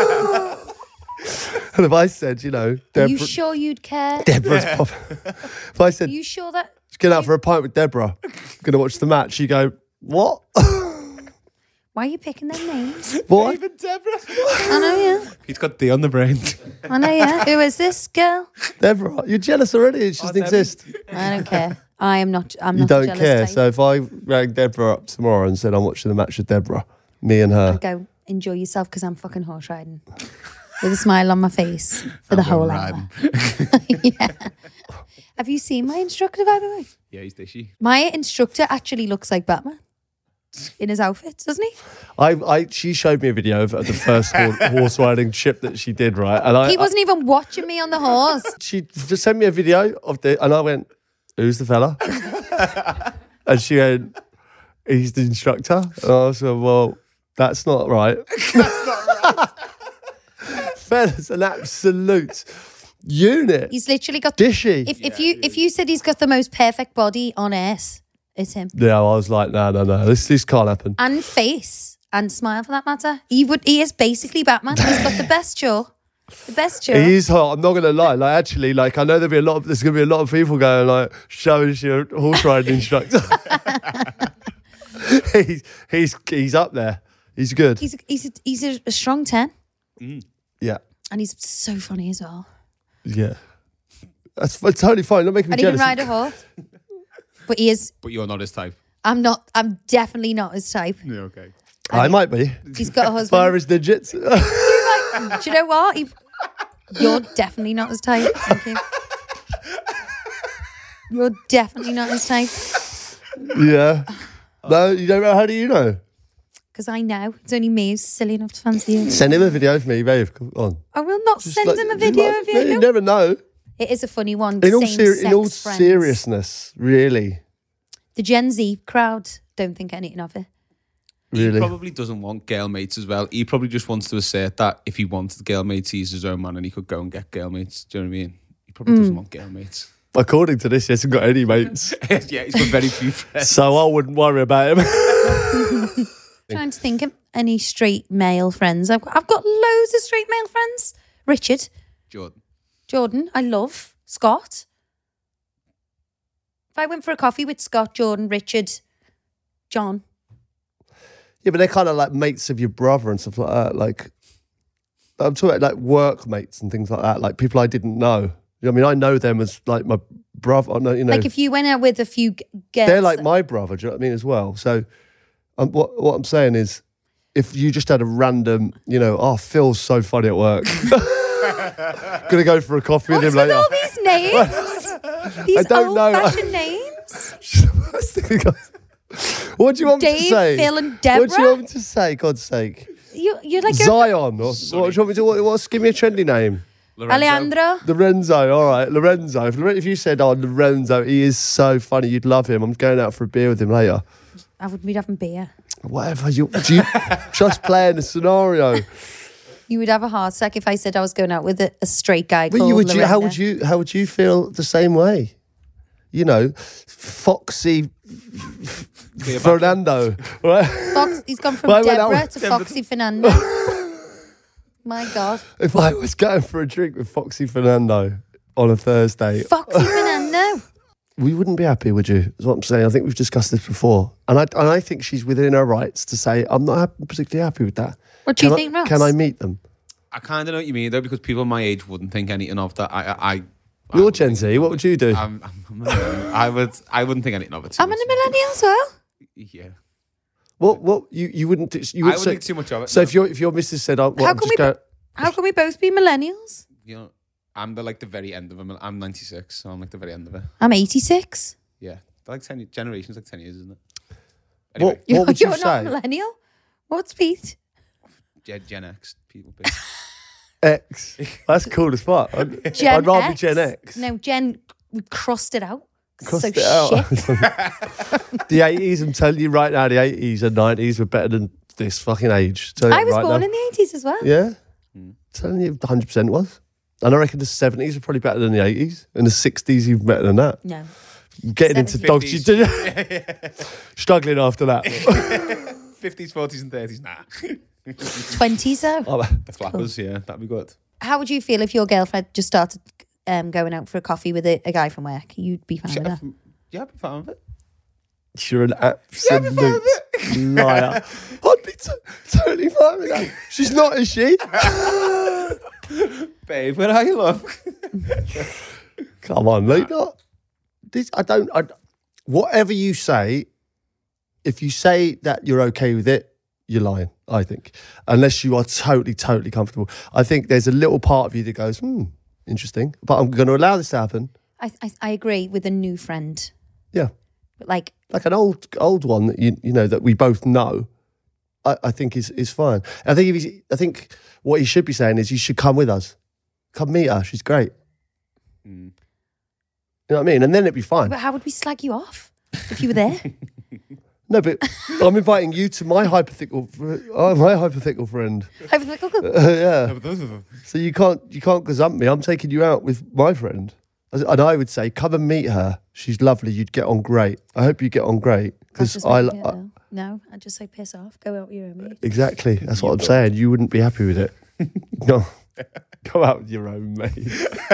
Speaker 4: And if I said, you know, Deborah,
Speaker 3: Are you sure you'd care?
Speaker 4: Deborah's pop. If I said,
Speaker 3: Are you sure that?
Speaker 4: just get out for a pint with Deborah, going to watch the match, you go, what?
Speaker 3: Why are you picking their names?
Speaker 4: What?
Speaker 5: Even Deborah.
Speaker 3: I know, yeah.
Speaker 5: He's got D on the brain.
Speaker 3: I know, yeah. Who is this girl?
Speaker 4: Deborah, you're jealous already. It just
Speaker 5: Oh,
Speaker 4: doesn't exist.
Speaker 3: I don't care. I am not. I'm
Speaker 4: You
Speaker 3: not.
Speaker 4: don't
Speaker 3: a jealous
Speaker 4: care.
Speaker 3: type.
Speaker 4: So if I rang Deborah up tomorrow and said I'm watching the match with Deborah, me and her,
Speaker 3: I'd go enjoy yourself because I'm fucking horse riding with a smile on my face for the
Speaker 5: I'm
Speaker 3: whole
Speaker 5: going
Speaker 3: hour. Yeah. Have you seen my instructor, by the way?
Speaker 5: Yeah, he's dishy.
Speaker 3: My instructor actually looks like Batman in his outfit, doesn't he?
Speaker 4: I, I, she showed me a video of the first horse, horse riding trip that she did, right? And I,
Speaker 3: He wasn't even watching me on the horse.
Speaker 4: I, she just sent me a video of the, and I went, "Who's the fella?" And she went, "He's the instructor." And I was like, "Well, that's not right." That's not right. Fella's an absolute unit.
Speaker 3: He's literally got.
Speaker 4: Dishy.
Speaker 3: If if you if you said he's got the most perfect body on earth, it's him.
Speaker 4: Yeah, I was like, no, no, no, this this can't happen.
Speaker 3: And face and smile for that matter. He would. He is basically Batman. He's got the best jaw. The best jaw.
Speaker 4: He is hot. I'm not gonna lie. Like actually, like I know there'll be a lot of there's gonna be a lot of people going like, "Show us your horse riding instructor." he's he's he's up there. He's good.
Speaker 3: He's he's a, he's a, a strong ten,
Speaker 4: Yeah,
Speaker 3: and he's so funny as well.
Speaker 4: yeah. That's f- totally fine. Don't make me
Speaker 3: And he can
Speaker 4: jealous.
Speaker 3: ride a horse. But he is.
Speaker 5: But you're not his type.
Speaker 3: I'm not. I'm definitely not his type.
Speaker 5: Yeah, okay.
Speaker 4: I might be.
Speaker 3: He's got a
Speaker 4: Fire
Speaker 3: husband.
Speaker 4: his digits.
Speaker 3: Do you know what? He, you're definitely not his type. Thank you. You're definitely not his type.
Speaker 4: Yeah. No, you don't know. How do you know?
Speaker 3: Because I know. It's only me who's silly enough to fancy you.
Speaker 4: Send him a video of me, babe. Come on.
Speaker 3: I will not
Speaker 4: Just
Speaker 3: send
Speaker 4: like-
Speaker 3: him a
Speaker 4: you
Speaker 3: video
Speaker 4: might-
Speaker 3: of you.
Speaker 4: You
Speaker 3: no.
Speaker 4: never know.
Speaker 3: It is a funny one.
Speaker 4: In all,
Speaker 3: Same
Speaker 4: ser- in all
Speaker 3: sex friends.
Speaker 4: seriousness, really,
Speaker 3: The Gen Z crowd don't think anything of it.
Speaker 4: really.
Speaker 5: He probably doesn't want girl mates as well. He probably just wants to assert that if he wanted girl mates, he's his own man and he could go and get girl mates. Do you know what I mean? He probably
Speaker 3: Mm.
Speaker 5: doesn't want girl mates.
Speaker 4: According to this, he hasn't got any mates,
Speaker 5: Yeah, he's got very few friends.
Speaker 4: so I wouldn't worry about him. anything.
Speaker 3: Trying to think of any straight male friends. I've got, I've got loads of straight male friends. Richard,
Speaker 5: Jordan.
Speaker 3: Jordan, I love. Scott. If I went for a coffee with Scott, Jordan, Richard, John.
Speaker 4: Yeah, but they're kind of like mates of your brother and stuff like that. Like, I'm talking about like work mates and things like that. Like people I didn't know. You know, I mean, I know them as like my brother. I know, you know,
Speaker 3: Like if you went out with a few g- girls.
Speaker 4: they're like my brother. Do you know what I mean as well? So, um, what what I'm saying is, if you just had a random, you know, oh, Phil's so funny at work. Gonna go for a coffee with
Speaker 3: What's
Speaker 4: him
Speaker 3: with
Speaker 4: later.
Speaker 3: all these names? These
Speaker 4: I don't know.
Speaker 3: old-fashioned names?
Speaker 4: What do you want me to
Speaker 3: Dave,
Speaker 4: say?
Speaker 3: Phil and
Speaker 4: What do you
Speaker 3: Deborah?
Speaker 4: want me to say? God's sake.
Speaker 3: You, you're like a-
Speaker 4: Zion. Or, what do you want me to? What, what's? Give me a trendy name.
Speaker 5: Lorenzo.
Speaker 3: Alejandro.
Speaker 4: Lorenzo. All right, Lorenzo. If, if you said, "Oh, Lorenzo, he is so funny," you'd love him. I'm going out for a beer with him later.
Speaker 3: I would be having beer.
Speaker 4: Whatever. You, do you just playing the scenario?
Speaker 3: You would have a heart attack if I said I was going out with a, a straight guy
Speaker 4: But
Speaker 3: called
Speaker 4: you would. You, how
Speaker 3: Lorenzo.
Speaker 4: would you? How would you feel the same way? You know, Foxy Fernando, right?
Speaker 3: Fox, he's gone from
Speaker 4: Why went out
Speaker 3: Deborah
Speaker 4: with
Speaker 3: to
Speaker 4: Deborah?
Speaker 3: Foxy Fernando. My God.
Speaker 4: If I was going for a drink with Foxy Fernando on a Thursday,
Speaker 3: Foxy Fernando.
Speaker 4: we wouldn't be happy, would you? Is what I'm saying. I think we've discussed this before, and I and I think she's within her rights to say, "I'm not happy, particularly happy with that."
Speaker 3: What do you
Speaker 4: Can I-
Speaker 3: think, Ross?
Speaker 4: Can I meet them?
Speaker 5: I kind of know what you mean though, because people my age wouldn't think anything of that. I, I, I I
Speaker 4: You're
Speaker 5: would
Speaker 4: Gen
Speaker 5: think
Speaker 4: Z.
Speaker 5: of
Speaker 4: What
Speaker 5: it.
Speaker 4: would you do?
Speaker 5: I'm, I'm, I'm a millennial. I would. I wouldn't think anything of it. Too
Speaker 3: I'm
Speaker 5: much.
Speaker 3: in a millennial as well.
Speaker 5: Yeah.
Speaker 4: What? What? You you wouldn't? do- You
Speaker 5: I
Speaker 4: would
Speaker 5: wouldn't
Speaker 4: say,
Speaker 5: think too much of it.
Speaker 4: So
Speaker 5: no.
Speaker 4: if your if your missus said, "Oh, well,
Speaker 3: How
Speaker 4: I'm
Speaker 3: can
Speaker 4: just
Speaker 3: we
Speaker 4: going,"
Speaker 3: How can we both be millennials?
Speaker 5: you know, I'm the like the very end of it. I'm ninety-six, so I'm like the very end of it.
Speaker 3: I'm eighty-six.
Speaker 5: Yeah, they're like ten ye- generations, like ten years, isn't it?
Speaker 4: what,
Speaker 5: Anyway,
Speaker 3: You're,
Speaker 4: what would you
Speaker 3: you're
Speaker 4: say?
Speaker 3: not a millennial. What's Pete?
Speaker 5: Gen, Gen X people. Be.
Speaker 4: X. That's cool as fuck. I'd,
Speaker 3: Gen
Speaker 4: I'd rather
Speaker 3: X?
Speaker 4: be Gen X.
Speaker 3: No, Gen. We crossed it out.
Speaker 4: Crossed
Speaker 3: so
Speaker 4: it out.
Speaker 3: shit.
Speaker 4: The eighties, I'm telling you right now, the eighties and nineties were better than this fucking age. Tell you
Speaker 3: I was
Speaker 4: right
Speaker 3: born
Speaker 4: now.
Speaker 3: in the eighties as well.
Speaker 4: Yeah? Telling you, one hundred percent was. And I reckon the seventies were probably better than the eighties. And the sixties, even better than that.
Speaker 3: No.
Speaker 4: Getting into dogs, you did struggling after that.
Speaker 5: fifties, forties, and thirties. Nah,
Speaker 3: twenties though.
Speaker 4: Oh,
Speaker 5: the flappers. Yeah, that'd be good.
Speaker 3: How would you feel if your girlfriend just started um, going out for a coffee with a, a guy from work? You'd be fine with that.
Speaker 5: Yeah, I'd be fine with it.
Speaker 4: you're an absolute liar. I'd be t- totally fine with that. She's not, is she?
Speaker 5: Babe, where are you, love?
Speaker 4: Come on, Luke. Not, this, I don't. I, whatever you say, if you say that you're okay with it, you're lying. I think, unless you are totally, totally comfortable. I think there's a little part of you that goes, "Hmm, interesting," but I'm going to allow this to happen.
Speaker 3: I, I I agree with a new friend,
Speaker 4: Yeah,
Speaker 3: but like
Speaker 4: like an old, old one that you you know that we both know. I, I think is is fine. I think if he's, I think what he should be saying is, you should come with us. Come meet her. She's great.
Speaker 5: Mm.
Speaker 4: You know what I mean? And then it'd be fine.
Speaker 3: but how would we slag you off if you were there?
Speaker 4: No, but I'm inviting you to my hypothetical, oh, my hypothetical friend.
Speaker 3: I was like, oh, good.
Speaker 4: Uh, yeah. So you can't you can't gazump me. I'm taking you out with my friend, and I would say, come and meet her. She's lovely. You'd get on great. I hope you get on great
Speaker 3: That's
Speaker 4: because
Speaker 3: just
Speaker 4: I,
Speaker 3: making it,
Speaker 4: I
Speaker 3: though. No, I'd just say piss off. Go out with your own mate.
Speaker 4: exactly. That's what I'm saying. You wouldn't be happy with it. No, go out with your own mate.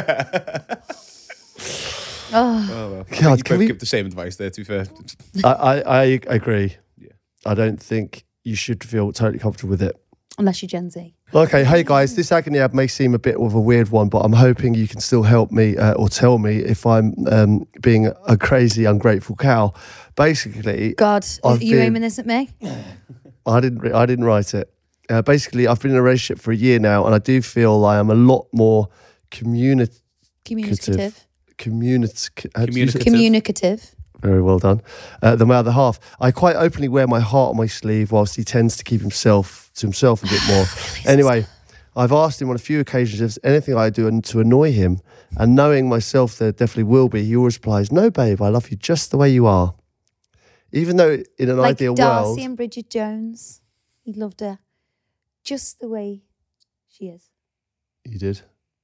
Speaker 3: Oh,
Speaker 5: Oh, well.
Speaker 4: God,
Speaker 5: I think you
Speaker 4: can
Speaker 5: both
Speaker 4: we-
Speaker 5: give the same advice there, to be fair.
Speaker 4: I, I I agree.
Speaker 5: Yeah.
Speaker 4: I don't think you should feel totally comfortable with it.
Speaker 3: unless you're Gen Z.
Speaker 4: Okay, hey guys, this agony ad may seem a bit of a weird one, but I'm hoping you can still help me uh, or tell me if I'm um, being a crazy, ungrateful cow. Basically,
Speaker 3: God, are
Speaker 4: I've
Speaker 3: you
Speaker 4: been-
Speaker 3: aiming this at me?
Speaker 4: I didn't. re- I didn't write it. Uh, basically, I've been in a relationship for a year now, and I do feel I am a lot more communi-
Speaker 3: Communicative.
Speaker 4: communicative.
Speaker 5: Communicative.
Speaker 3: Communicative.
Speaker 4: Very well done. Uh, than my other half. I quite openly wear my heart on my sleeve, whilst he tends to keep himself to himself a bit more. Anyway, I've asked him on a few occasions if there's anything I do and to annoy him, and knowing myself there definitely will be, he always replies, "No, babe, I love you just the way you are." Even though in an
Speaker 3: Like
Speaker 4: ideal
Speaker 3: Darcy
Speaker 4: world,
Speaker 3: and Bridget Jones. He loved her just the way she is.
Speaker 4: you did.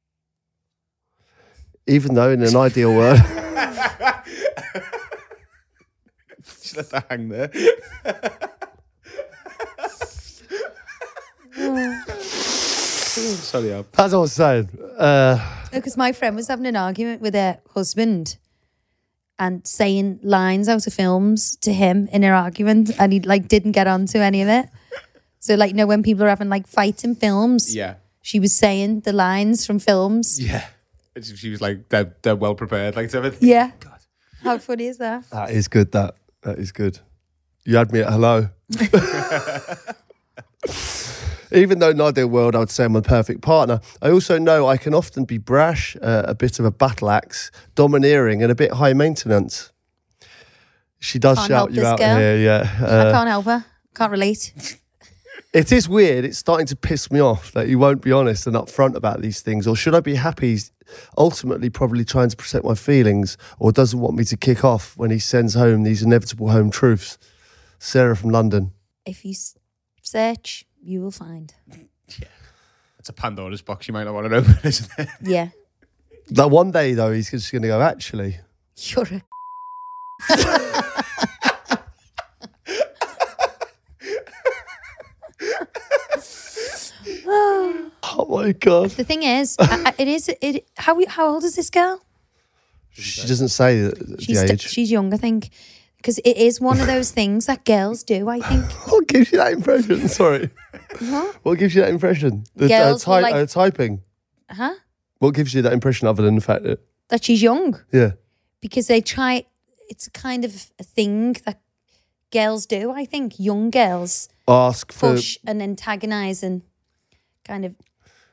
Speaker 4: Even though in an ideal world,
Speaker 5: Just let that hang there. Sorry, Ab.
Speaker 4: That's what I was saying. Uh,
Speaker 3: Because my friend was having an argument with her husband and saying lines out of films to him in her argument, and he like didn't get onto any of it. So like, you know, when people are having like fights in films,
Speaker 5: Yeah.
Speaker 3: she was saying the lines from films.
Speaker 5: Yeah. She was like, they're, they're well prepared, like everything.
Speaker 3: Yeah. God. How funny is that?
Speaker 4: that is good. That that is good. You had me at hello. Even though in an ideal world I would say I'm a perfect partner, I also know I can often be brash, uh, a bit of a battle axe, domineering, and a bit high maintenance. She does
Speaker 3: Can't
Speaker 4: shout
Speaker 3: help
Speaker 4: you
Speaker 3: this
Speaker 4: out
Speaker 3: girl.
Speaker 4: here, yeah.
Speaker 3: I
Speaker 4: Uh,
Speaker 3: can't help her. Can't relate.
Speaker 4: it is weird. It's starting to piss me off that you won't be honest and upfront about these things. Or should I be happy he's ultimately probably trying to protect my feelings, or doesn't want me to kick off when he sends home these inevitable home truths? Sarah from London.
Speaker 3: If you s- search, you will find.
Speaker 5: It's a Pandora's box you might not want to open, isn't it?
Speaker 3: Yeah.
Speaker 4: That one day, though, he's just going to go, actually...
Speaker 3: You're a...
Speaker 4: Oh, my God.
Speaker 3: The thing is, I, I- it is, it. How how old is this girl?
Speaker 4: She doesn't say the, the
Speaker 3: She's
Speaker 4: age.
Speaker 3: st- she's young, I think, because it is one of those things that girls do. I think.
Speaker 4: What gives you that impression? Sorry.
Speaker 3: What?
Speaker 4: What gives you that impression? The
Speaker 3: Girls
Speaker 4: uh,
Speaker 3: will
Speaker 4: ty-
Speaker 3: like-
Speaker 4: uh, typing.
Speaker 3: Huh?
Speaker 4: What gives you that impression other than the fact that...
Speaker 3: That she's young,
Speaker 4: Yeah.
Speaker 3: because they try. It's kind of a thing that girls do. I think young girls
Speaker 4: Ask for...
Speaker 3: push and antagonise and kind of,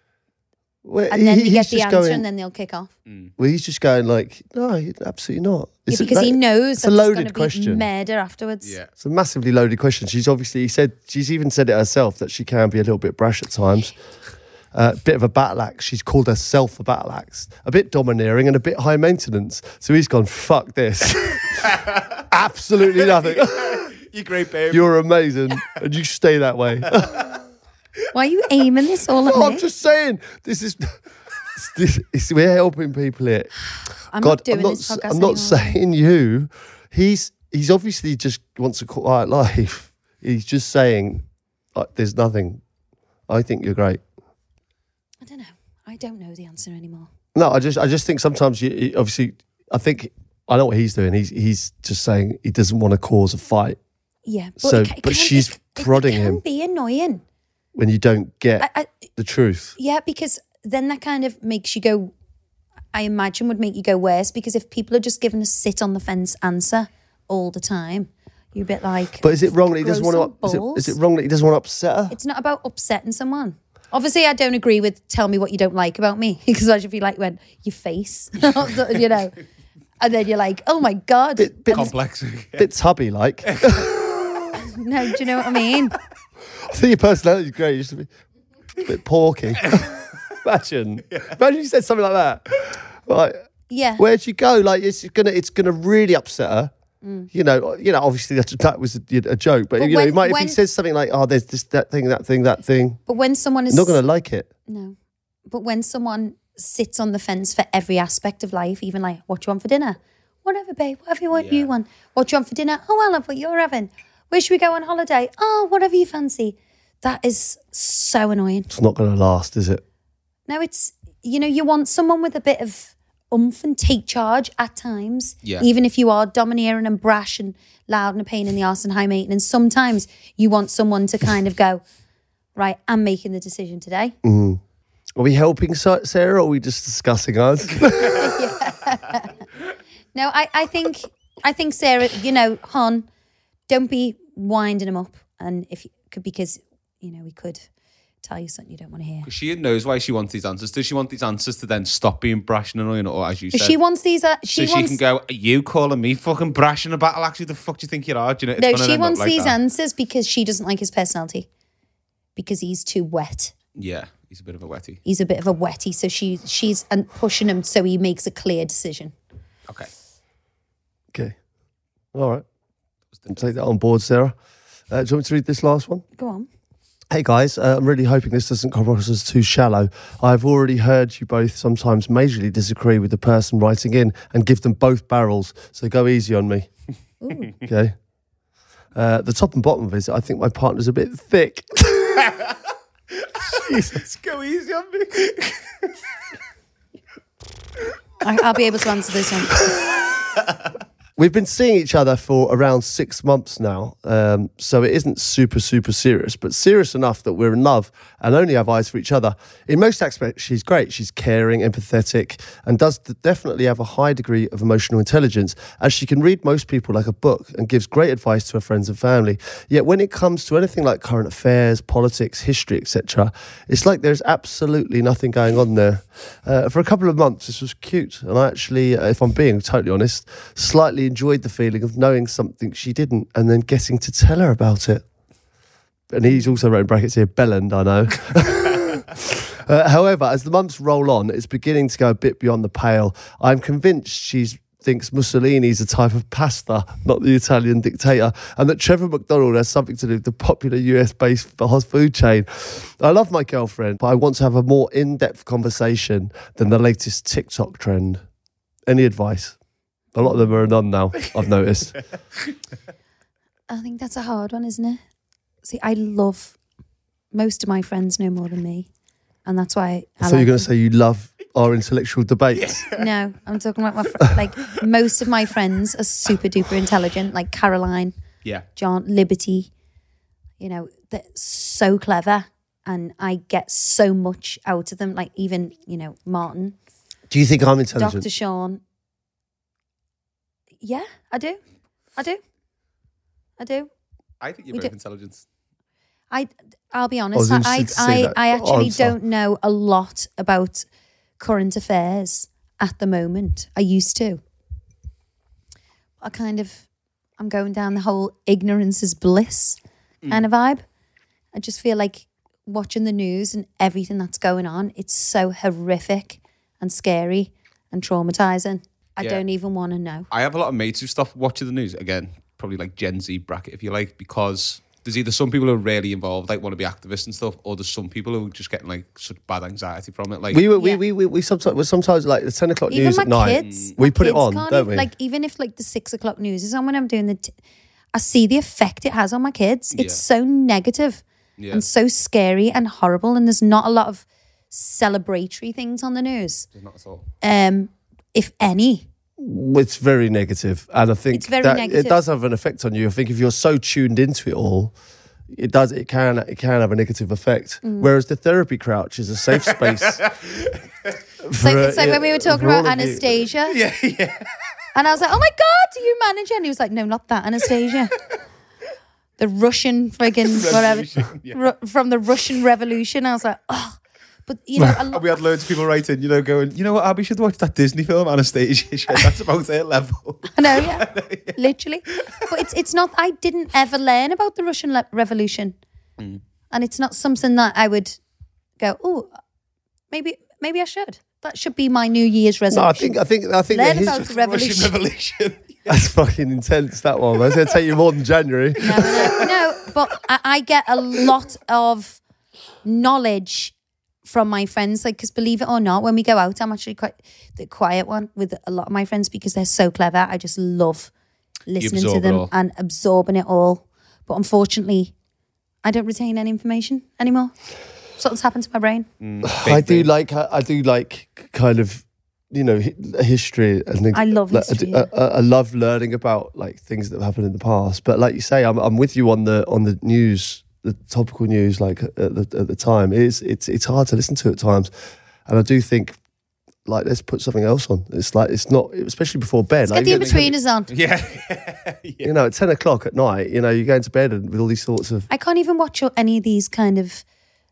Speaker 4: Well,
Speaker 3: and then
Speaker 4: he-
Speaker 3: you
Speaker 4: he's
Speaker 3: get the
Speaker 4: just
Speaker 3: answer,
Speaker 4: going-
Speaker 3: and then they'll kick off.
Speaker 4: Well, he's just going like, no, he- absolutely not.
Speaker 3: Yeah,
Speaker 4: It's a-
Speaker 3: because he
Speaker 4: that-
Speaker 3: knows
Speaker 4: it's a
Speaker 3: that there's
Speaker 4: loaded
Speaker 3: going to be
Speaker 4: question.
Speaker 3: murder afterwards.
Speaker 5: Yeah.
Speaker 4: It's a massively loaded question. She's obviously, he said, she's even said it herself that she can be a little bit brash at times. A uh, bit of a battle axe. She's called herself a battle axe. A bit domineering and a bit high maintenance. So he's gone, fuck this. Absolutely nothing.
Speaker 5: You're great, babe.
Speaker 4: You're amazing. And you stay that way.
Speaker 3: Why are you aiming this all at
Speaker 4: No,
Speaker 3: me?
Speaker 4: I'm just saying, this is, this, it's, we're helping people here.
Speaker 3: I'm
Speaker 4: God,
Speaker 3: not doing
Speaker 4: I'm not,
Speaker 3: this
Speaker 4: s-
Speaker 3: podcast
Speaker 4: I'm not
Speaker 3: anymore.
Speaker 4: saying you. He's he's obviously just wants a quiet life. He's just saying, uh, there's nothing. I think you're great.
Speaker 3: I don't know. I don't know the answer anymore.
Speaker 4: No, I just I just think sometimes you you- obviously I think I know what he's doing. He's he's just saying he doesn't want to cause a fight
Speaker 3: Yeah, but,
Speaker 4: So,
Speaker 3: it ca- it
Speaker 4: but
Speaker 3: can-
Speaker 4: she's
Speaker 3: it, it
Speaker 4: prodding
Speaker 3: can
Speaker 4: him.
Speaker 3: be annoying.
Speaker 4: when you don't get
Speaker 3: I, I,
Speaker 4: the truth.
Speaker 3: yeah, because then that kind of makes you go. I imagine would make you go worse, because if people are just given a sit on the fence answer all the time, you're a bit like.
Speaker 4: But is it wrong that he doesn't
Speaker 3: grow
Speaker 4: want
Speaker 3: some
Speaker 4: to? Is it,
Speaker 3: balls.
Speaker 4: is it wrong that he doesn't want to upset her?
Speaker 3: It's not about upsetting someone. Obviously, I don't agree with tell me what you don't like about me, because I should be like, when your face, you know, and then you're like, oh my God.
Speaker 4: Bit, bit,
Speaker 5: Complex.
Speaker 4: bit tubby like.
Speaker 3: No, do you know what I mean?
Speaker 4: I think your personality is great. You used to be a bit porky. Imagine, imagine you said something like that. Like,
Speaker 3: Yeah.
Speaker 4: where'd you go? Like, it's gonna, it's gonna really upset her. You know, you know. Obviously, that, that was a, a joke, but,
Speaker 3: But
Speaker 4: you know,
Speaker 3: when-
Speaker 4: he might, if
Speaker 3: when-
Speaker 4: he says something like, "Oh, there's this, that thing, that thing, that thing,"
Speaker 3: But when someone is
Speaker 4: you're not gonna like it.
Speaker 3: no, but when someone sits on the fence for every aspect of life, even like, what do you want for dinner? Whatever, babe. Whatever you want, you want. What do you want for dinner? Oh, I'll have what you're having. Where should we go on holiday? Oh, whatever you fancy. That is so annoying.
Speaker 4: It's not gonna last, is it?
Speaker 3: No, it's, you know, you want someone with a bit of oomph and take charge at times.
Speaker 5: Yeah.
Speaker 3: Even if you are domineering and brash and loud and a pain in the arse and high maintenance, sometimes you want someone to kind of go, right, I'm making the decision today.
Speaker 4: Are we helping Sa- Sarah, or are we just discussing us?
Speaker 3: No, I, I think I think Sarah, you know, hon, don't be winding him up, and if you could, because you know we could tell you something you don't want to hear.
Speaker 5: She knows why she wants these answers. Does she want these answers to then stop being brash and annoying, or as you said,
Speaker 3: She wants these. Uh, she
Speaker 5: so
Speaker 3: wants.
Speaker 5: she can go, "Are you calling me fucking brash in a battle? Actually, the fuck do you think you are?" Do you know? It's
Speaker 3: no,
Speaker 5: gonna
Speaker 3: she
Speaker 5: end up
Speaker 3: wants
Speaker 5: like
Speaker 3: these
Speaker 5: that.
Speaker 3: answers because she doesn't like his personality, because he's too wet.
Speaker 5: Yeah, he's a bit of a wetty.
Speaker 3: He's a bit of a wetty, so she she's and pushing him so he makes a clear decision.
Speaker 5: Okay.
Speaker 4: Okay, all right. I'll take that on board, Sarah. Uh, do you want me to read this last one?
Speaker 3: Go on.
Speaker 4: Hey guys, uh, I'm really hoping this doesn't come across as too shallow. I've already heard you both sometimes majorly disagree with the person writing in and give them both barrels, so go easy on me. Okay. Uh, the top and bottom of it is I think my partner's a bit thick.
Speaker 5: Jesus, go easy on me.
Speaker 3: I, I'll be able to answer this one.
Speaker 4: We've been seeing each other for around six months now, um, so it isn't super, super serious, but serious enough that we're in love and only have eyes for each other. In most aspects, she's great. She's caring, empathetic, and does definitely have a high degree of emotional intelligence, as she can read most people like a book and gives great advice to her friends and family. Yet when it comes to anything like current affairs, politics, history, et cetera, it's like there's absolutely nothing going on there. Uh, for a couple of months, this was cute, and I actually, if I'm being totally honest, slightly enjoyed the feeling of knowing something she didn't and then getting to tell her about it. And he's also wrote in brackets here, Belland, I know. uh, however, as the months roll on, it's beginning to go a bit beyond the pale. I'm convinced she thinks Mussolini's a type of pasta, not the Italian dictator, and that Trevor McDonald has something to do with the popular U S-based fast food chain. I love my girlfriend, but I want to have a more in-depth conversation than the latest TikTok trend. Any advice? A lot of them are none now, I've noticed.
Speaker 3: I think that's a hard one, isn't it? See, I love most of my friends know more than me, and that's why I
Speaker 4: So
Speaker 3: like
Speaker 4: you're going
Speaker 3: them.
Speaker 4: to say you love our intellectual debates?
Speaker 3: No, I'm talking about my fr- like most of my friends are super duper intelligent, like Caroline,
Speaker 5: Yeah.
Speaker 3: John, Liberty. You know, they're so clever, and I get so much out of them. Like even you know Martin,
Speaker 4: Do you think I'm intelligent?
Speaker 3: Doctor Sean. Yeah, I do, I do, I do.
Speaker 5: I think you're
Speaker 3: We
Speaker 5: very
Speaker 3: do-
Speaker 5: intelligent.
Speaker 3: I, I'll be
Speaker 4: I
Speaker 3: honest.
Speaker 4: was
Speaker 3: I,
Speaker 4: interested
Speaker 3: I,
Speaker 4: to see
Speaker 3: I,
Speaker 4: that
Speaker 3: I actually
Speaker 4: answer.
Speaker 3: don't know a lot about current affairs at the moment. I used to. I kind of, I'm going down the whole ignorance is bliss kind of vibe. I just feel like watching the news and everything that's going on, it's so horrific and scary and traumatizing. I
Speaker 5: Yeah.
Speaker 3: don't even want to know.
Speaker 5: I have a lot of mates who stop watching the news. Again, probably like Gen Z bracket, if you like, because there's either some people who are really involved, like want to be activists and stuff, or there's some people who are just getting like such bad anxiety from it. Like,
Speaker 4: We were,
Speaker 3: Yeah.
Speaker 4: we, we, we, we sometimes, we sometimes like the ten o'clock
Speaker 3: Even
Speaker 4: news
Speaker 3: my
Speaker 4: at night.
Speaker 3: kids,
Speaker 4: we
Speaker 3: my
Speaker 4: put it
Speaker 3: kids
Speaker 4: on,
Speaker 3: can't
Speaker 4: don't
Speaker 3: even,
Speaker 4: we?
Speaker 3: Like even if like the six o'clock news is on when I'm doing the, t- I see the effect it has on my kids. It's
Speaker 5: Yeah.
Speaker 3: so negative
Speaker 5: yeah,
Speaker 3: and so scary and horrible, and there's not a lot of celebratory things on the news,
Speaker 5: there's not at all.
Speaker 3: um, if any.
Speaker 4: It's very negative, and I think
Speaker 3: It's very
Speaker 4: that
Speaker 3: negative.
Speaker 4: it does have an effect on you. I think if you're so tuned into it all, it does. It can. It can have a negative effect.
Speaker 3: Mm.
Speaker 4: Whereas the therapy crouch is a safe space.
Speaker 3: It's like, it's like when we were talking about Anastasia,
Speaker 5: Yeah, yeah.
Speaker 3: and I was like, "Oh my god, do you manage it?" And he was like, "No, not that Anastasia." The Russian friggin' whatever
Speaker 5: Revolution, yeah.
Speaker 3: Ru- from the Russian Revolution. I was like, "Oh," but you know, a
Speaker 5: And
Speaker 3: lot,
Speaker 5: we had loads of people writing, you know, going, you know what, Abby should watch that Disney film, Anastasia. She- That's about their level.
Speaker 3: I know, yeah, literally. But it's it's not. I didn't ever learn about the Russian le- Revolution, and it's not something that I would go, "Oh, maybe maybe I should." That should be my New Year's
Speaker 4: No,
Speaker 3: resolution.
Speaker 4: I think. I think. I think
Speaker 3: Learn
Speaker 4: that
Speaker 3: about
Speaker 4: his,
Speaker 3: the revolution.
Speaker 5: Russian Revolution.
Speaker 4: that's fucking intense. That one. That's going to take you more than January.
Speaker 3: No, no, no, but I, I get a lot of knowledge from my friends. Like, because believe it or not, when we go out, I'm actually quite the quiet one with a lot of my friends because they're so clever. I just love listening to
Speaker 5: absorb it
Speaker 3: them
Speaker 5: all.
Speaker 3: and absorbing it all. But unfortunately, I don't retain any information anymore. Something's happened to my brain.
Speaker 4: I do like. I do like kind of. You know, hi- history. And things.
Speaker 3: I love
Speaker 4: Like,
Speaker 3: history,
Speaker 4: I,
Speaker 3: yeah.
Speaker 4: I, I love learning about like things that have happened in the past. But like you say, I'm I'm with you on the on the news, the topical news. Like at the at the time, it is it's it's hard to listen to at times, and I do think like let's put something else on. It's like it's not, especially before bed.
Speaker 3: Let's
Speaker 4: like,
Speaker 3: get the
Speaker 4: you know,
Speaker 3: in-betweeners on.
Speaker 5: Yeah.
Speaker 4: You know, at ten o'clock at night, you know, you're going to bed and with all these sorts of.
Speaker 3: I can't even watch any of these kind of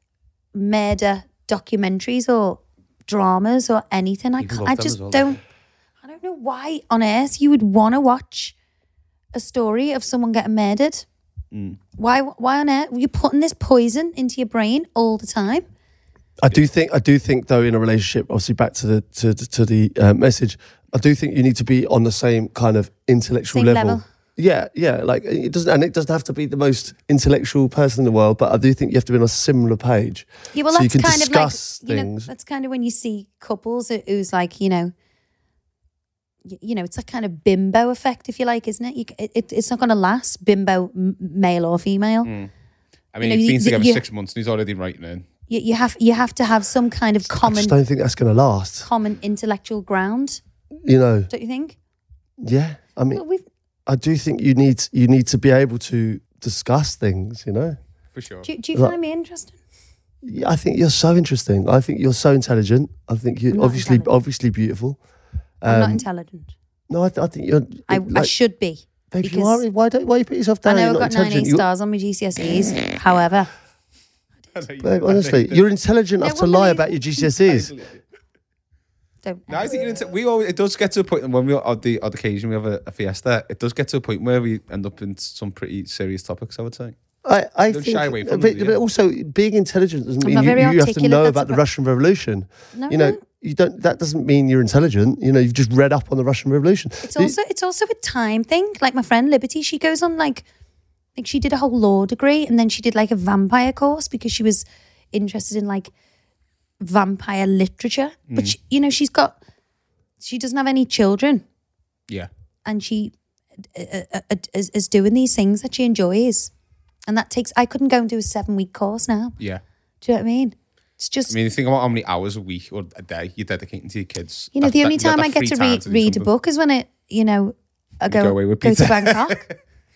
Speaker 3: murder documentaries or dramas or anything. I
Speaker 5: People
Speaker 3: can't,
Speaker 5: love
Speaker 3: I
Speaker 5: them
Speaker 3: just
Speaker 5: as well,
Speaker 3: don't. I don't know why on earth you would want to watch a story of someone getting murdered.
Speaker 5: Mm.
Speaker 3: Why? Why on earth? You're putting this poison into your brain all the time.
Speaker 4: I do think. I do think though, in a relationship, obviously back to the to the, to the uh, message. I do think you need to be on the same kind of intellectual
Speaker 3: Same
Speaker 4: level.
Speaker 3: level.
Speaker 4: Yeah, yeah. Like it doesn't, and it doesn't have to be the most intellectual person in the world, but I do think you have to be on a similar page.
Speaker 3: Yeah, well,
Speaker 4: so you
Speaker 3: that's
Speaker 4: can
Speaker 3: kind
Speaker 4: discuss
Speaker 3: of like you know.
Speaker 4: things.
Speaker 3: That's kind of when you see couples who- who's like you know. y- You know, it's a kind of bimbo effect, if you like, isn't it? You, c- it, it it's not going to last, bimbo, m- male or female.
Speaker 5: I mean,
Speaker 3: You know,
Speaker 5: he's
Speaker 3: you-
Speaker 5: been together
Speaker 3: you-
Speaker 5: six months and he's already writing in.
Speaker 3: You, you have you have to have some kind of
Speaker 4: I
Speaker 3: common
Speaker 4: just don't think that's going to last.
Speaker 3: common intellectual ground,
Speaker 4: You know,
Speaker 3: don't you think?
Speaker 4: yeah. I mean,
Speaker 3: Well, we've
Speaker 4: I do think you need you need to be able to discuss things. You know,
Speaker 5: For sure.
Speaker 3: do, do you
Speaker 4: Right.
Speaker 3: find me interesting?
Speaker 4: yeah, I think you're so interesting. I think you're so intelligent. I think you're
Speaker 3: I'm not
Speaker 4: obviously
Speaker 3: intelligent.
Speaker 4: obviously beautiful.
Speaker 3: I'm not
Speaker 4: Um,
Speaker 3: intelligent.
Speaker 4: No, I, th- I think you're.
Speaker 3: I, I
Speaker 4: like,
Speaker 3: should be.
Speaker 4: babe, you
Speaker 3: because-
Speaker 4: are. Why don't? Why you put yourself
Speaker 3: I
Speaker 4: down?
Speaker 3: know
Speaker 4: You're
Speaker 3: I've
Speaker 4: not
Speaker 3: got nine A
Speaker 4: intelligent. You-
Speaker 3: stars on my G C S Es. However,
Speaker 4: babe, honestly, you're intelligent
Speaker 3: No,
Speaker 4: enough to
Speaker 3: one
Speaker 4: lie
Speaker 3: minute.
Speaker 4: about your G C S Es.
Speaker 3: don't.
Speaker 5: No, I think you're into, we always, it does get to a point when we on the odd occasion we have a, a fiesta. It does get to a point where we end up in some pretty serious topics. I would say.
Speaker 4: I, I
Speaker 5: Don't
Speaker 4: think,
Speaker 5: shy away from
Speaker 4: but,
Speaker 5: it, yeah.
Speaker 4: but also being intelligent doesn't
Speaker 3: I'm
Speaker 4: mean
Speaker 3: not
Speaker 4: you,
Speaker 3: very
Speaker 4: you have to
Speaker 3: articulate,
Speaker 4: know
Speaker 3: that's
Speaker 4: about the
Speaker 3: about-
Speaker 4: Russian Revolution.
Speaker 3: No,
Speaker 4: you know,
Speaker 3: no.
Speaker 4: you don't. That doesn't mean you're intelligent. You know, you've just read up on the Russian Revolution.
Speaker 3: It's
Speaker 4: You-
Speaker 3: also it's also a time thing. Like my friend Liberty, she goes on like, like she did a whole law degree and then she did like a vampire course because she was interested in like vampire literature. But she, you know, she's got, she doesn't have any children,
Speaker 5: Yeah.
Speaker 3: and she uh, uh, uh, is, is doing these things that she enjoys, and that takes. I couldn't go and do a seven week course now.
Speaker 5: Yeah.
Speaker 3: Do you know what I mean? It's just
Speaker 5: I mean, think about how many hours a week or a day you're dedicating to your kids.
Speaker 3: you know
Speaker 5: That-
Speaker 3: the
Speaker 5: that-
Speaker 3: only
Speaker 5: you got
Speaker 3: time
Speaker 5: that
Speaker 3: I get
Speaker 5: free
Speaker 3: to
Speaker 5: time
Speaker 3: read
Speaker 5: do
Speaker 3: read a
Speaker 5: something.
Speaker 3: book is when it you know I go
Speaker 5: go away with
Speaker 3: go
Speaker 5: Peter.
Speaker 3: to Bangkok.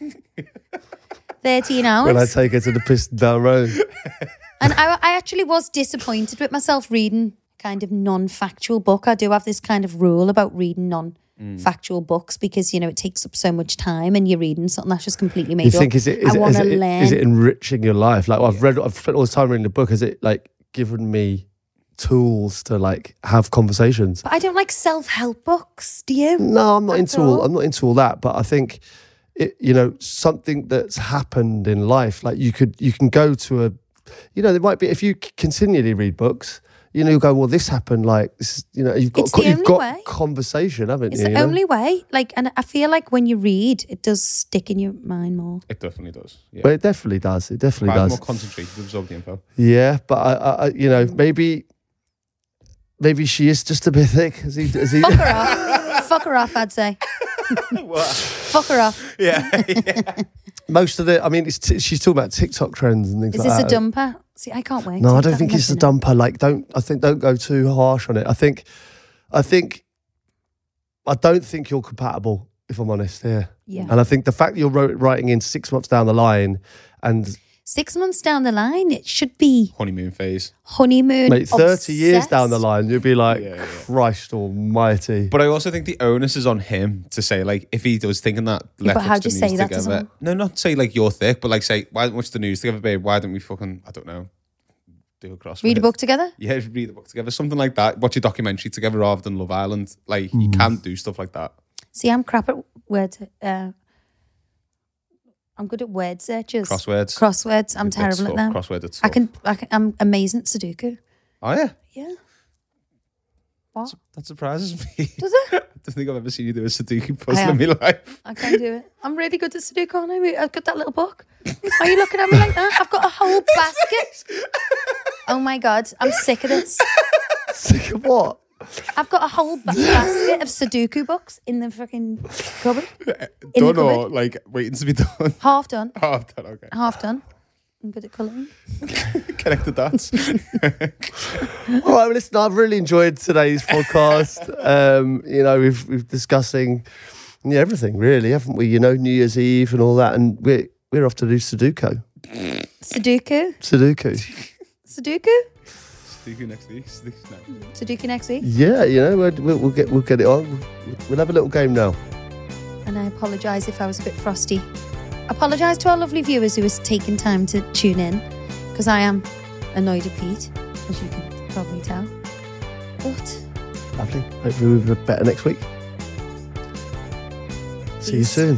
Speaker 3: Thirteen hours.
Speaker 4: when I take her to the Piston Down Road.
Speaker 3: And I, I actually was disappointed with myself reading kind of non-factual book. I do have this kind of rule about reading non-factual books because, you know, it takes up so much time and you're reading something that's just completely made
Speaker 4: You
Speaker 3: up.
Speaker 4: think is it is
Speaker 3: I
Speaker 4: it,
Speaker 3: want
Speaker 4: is
Speaker 3: to
Speaker 4: it,
Speaker 3: learn.
Speaker 4: is it enriching your life? Like I've read, I've spent all this time reading the book. Has it like given me tools to like have conversations?
Speaker 3: But I don't like self-help books. Do you?
Speaker 4: No, I'm not
Speaker 3: That's
Speaker 4: into all.
Speaker 3: all.
Speaker 4: I'm not into all that. But I think, it, you know, something that's happened in life. Like you could, you can go to a, you know, there might be if you c- continually read books. You know, you go, well, this happened. Like this, is, you know, you've got
Speaker 3: It's the
Speaker 4: you've
Speaker 3: only
Speaker 4: got
Speaker 3: way.
Speaker 4: conversation, haven't
Speaker 3: It's
Speaker 4: you?
Speaker 3: the
Speaker 4: you know?
Speaker 3: only way. Like, and I feel like when you read, it does stick in your mind more.
Speaker 5: It definitely does. Yeah.
Speaker 4: But it definitely does. It definitely
Speaker 5: Mine's
Speaker 4: does.
Speaker 5: more concentrated to absorb the info.
Speaker 4: Yeah, but I, I, I, you know, maybe, maybe she is just a bit thick. Is he? Is he?
Speaker 3: Fuck her off. Fuck her off, I'd say. Fuck her off.
Speaker 5: Yeah.
Speaker 4: Most of the, I mean, it's t- she's talking about TikTok trends and things
Speaker 3: Is
Speaker 4: like
Speaker 3: this a
Speaker 4: that.
Speaker 3: dumper? See, I can't wait.
Speaker 4: No, I
Speaker 3: Take
Speaker 4: don't
Speaker 3: that
Speaker 4: think
Speaker 3: and
Speaker 4: it's a
Speaker 3: let me know.
Speaker 4: dumper. Like, don't I think don't go too harsh on it. I think, I think, I don't think you're compatible. If I'm honest here,
Speaker 3: Yeah.
Speaker 4: and I think the fact that you're wrote, writing in six months down the line, and
Speaker 3: Six months down the line, it should be
Speaker 5: Honeymoon phase.
Speaker 3: honeymoon.
Speaker 4: mate, thirty years
Speaker 3: obsessed.
Speaker 4: down the line, you'd be like,
Speaker 5: Yeah, yeah.
Speaker 4: Christ Almighty.
Speaker 5: But I also think the onus is on him to say, like, if he was thinking that,
Speaker 3: Yeah,
Speaker 5: let's
Speaker 3: but
Speaker 5: watch
Speaker 3: how'd
Speaker 5: the
Speaker 3: you say
Speaker 5: news
Speaker 3: that to
Speaker 5: together.
Speaker 3: someone?
Speaker 5: No, not say like you're thick, but like say, why don't we watch the news together, babe? Why don't we fucking, I don't know, do a crossword?
Speaker 3: Read a book together?
Speaker 5: Yeah, read a book together, something like that. Watch a documentary together rather than Love Island. Like you can do stuff like that.
Speaker 3: See, I'm crap at words. Uh, I'm good at word searches.
Speaker 5: Crosswords.
Speaker 3: Crosswords. I'm
Speaker 5: It's
Speaker 3: terrible at
Speaker 5: tough.
Speaker 3: them.
Speaker 5: Crossword, it's
Speaker 3: I
Speaker 5: tough.
Speaker 3: can, I can. I'm amazing at Sudoku.
Speaker 5: Oh yeah,
Speaker 3: Yeah. What?
Speaker 5: that surprises me.
Speaker 3: Does it?
Speaker 5: I don't think I've ever seen you do a Sudoku puzzle
Speaker 3: am.
Speaker 5: in my life.
Speaker 3: I can do it. I'm really good at Sudoku, aren't I? I've got that little book. Are you looking at me like that? I've got a whole basket. Oh my God. I'm sick of this.
Speaker 4: Sick of what?
Speaker 3: I've got a whole ba- basket of Sudoku books in the fucking cupboard. In the
Speaker 5: Done or
Speaker 3: cupboard.
Speaker 5: like waiting to be done.
Speaker 3: Half done.
Speaker 5: Half done. Okay.
Speaker 3: Half done. I'm good at colouring.
Speaker 5: Connect the dots.
Speaker 4: All right, well, listen, I've really enjoyed today's podcast. um, you know, we've we've discussing yeah, everything really, haven't we? You know, New Year's Eve and all that, and we're we're off to do Sudoku.
Speaker 3: Sudoku.
Speaker 4: Sudoku.
Speaker 3: Sudoku.
Speaker 5: Sudoku next week. Sudoku next.
Speaker 3: Sudoku next week.
Speaker 4: Yeah, you know, we'll, we'll, we'll get we'll get it on. We'll, we'll have a little game now.
Speaker 3: And I apologise if I was a bit frosty. Apologise to our lovely viewers who has taken time to tune in, because I am annoyed at Pete, as you can probably tell. But
Speaker 4: Lovely. Hopefully we'll be better next week. See you
Speaker 3: Peace.
Speaker 4: soon.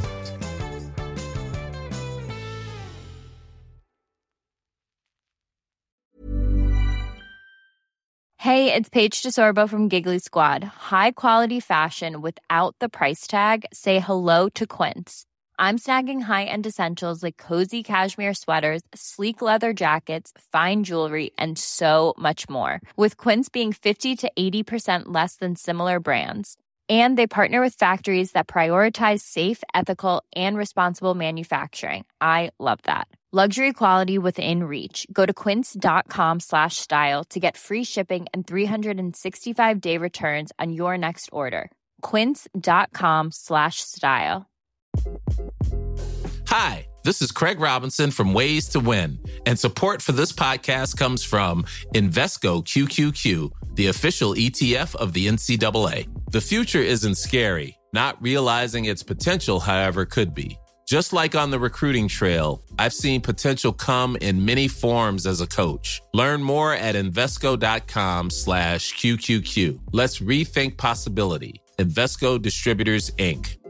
Speaker 8: Hey, it's Paige DeSorbo from Giggly Squad. High quality fashion without the price tag. Say hello to Quince. I'm snagging high-end essentials like cozy cashmere sweaters, sleek leather jackets, fine jewelry, and so much more. With Quince being fifty to eighty percent less than similar brands. And they partner with factories that prioritize safe, ethical, and responsible manufacturing. I love that. Luxury quality within reach. Go to quince.com slash style to get free shipping and three sixty-five day returns on your next order. Quince.com slash style.
Speaker 6: Hi, this is Craig Robinson from Ways to Win, and support for this podcast comes from Invesco Q Q Q, the official E T F of the N C double A. The future isn't scary. Not realizing its potential, however, could be. Just like on the recruiting trail, I've seen potential come in many forms as a coach. Learn more at Invesco.com slash QQQ. Let's rethink possibility. Invesco Distributors, Incorporated.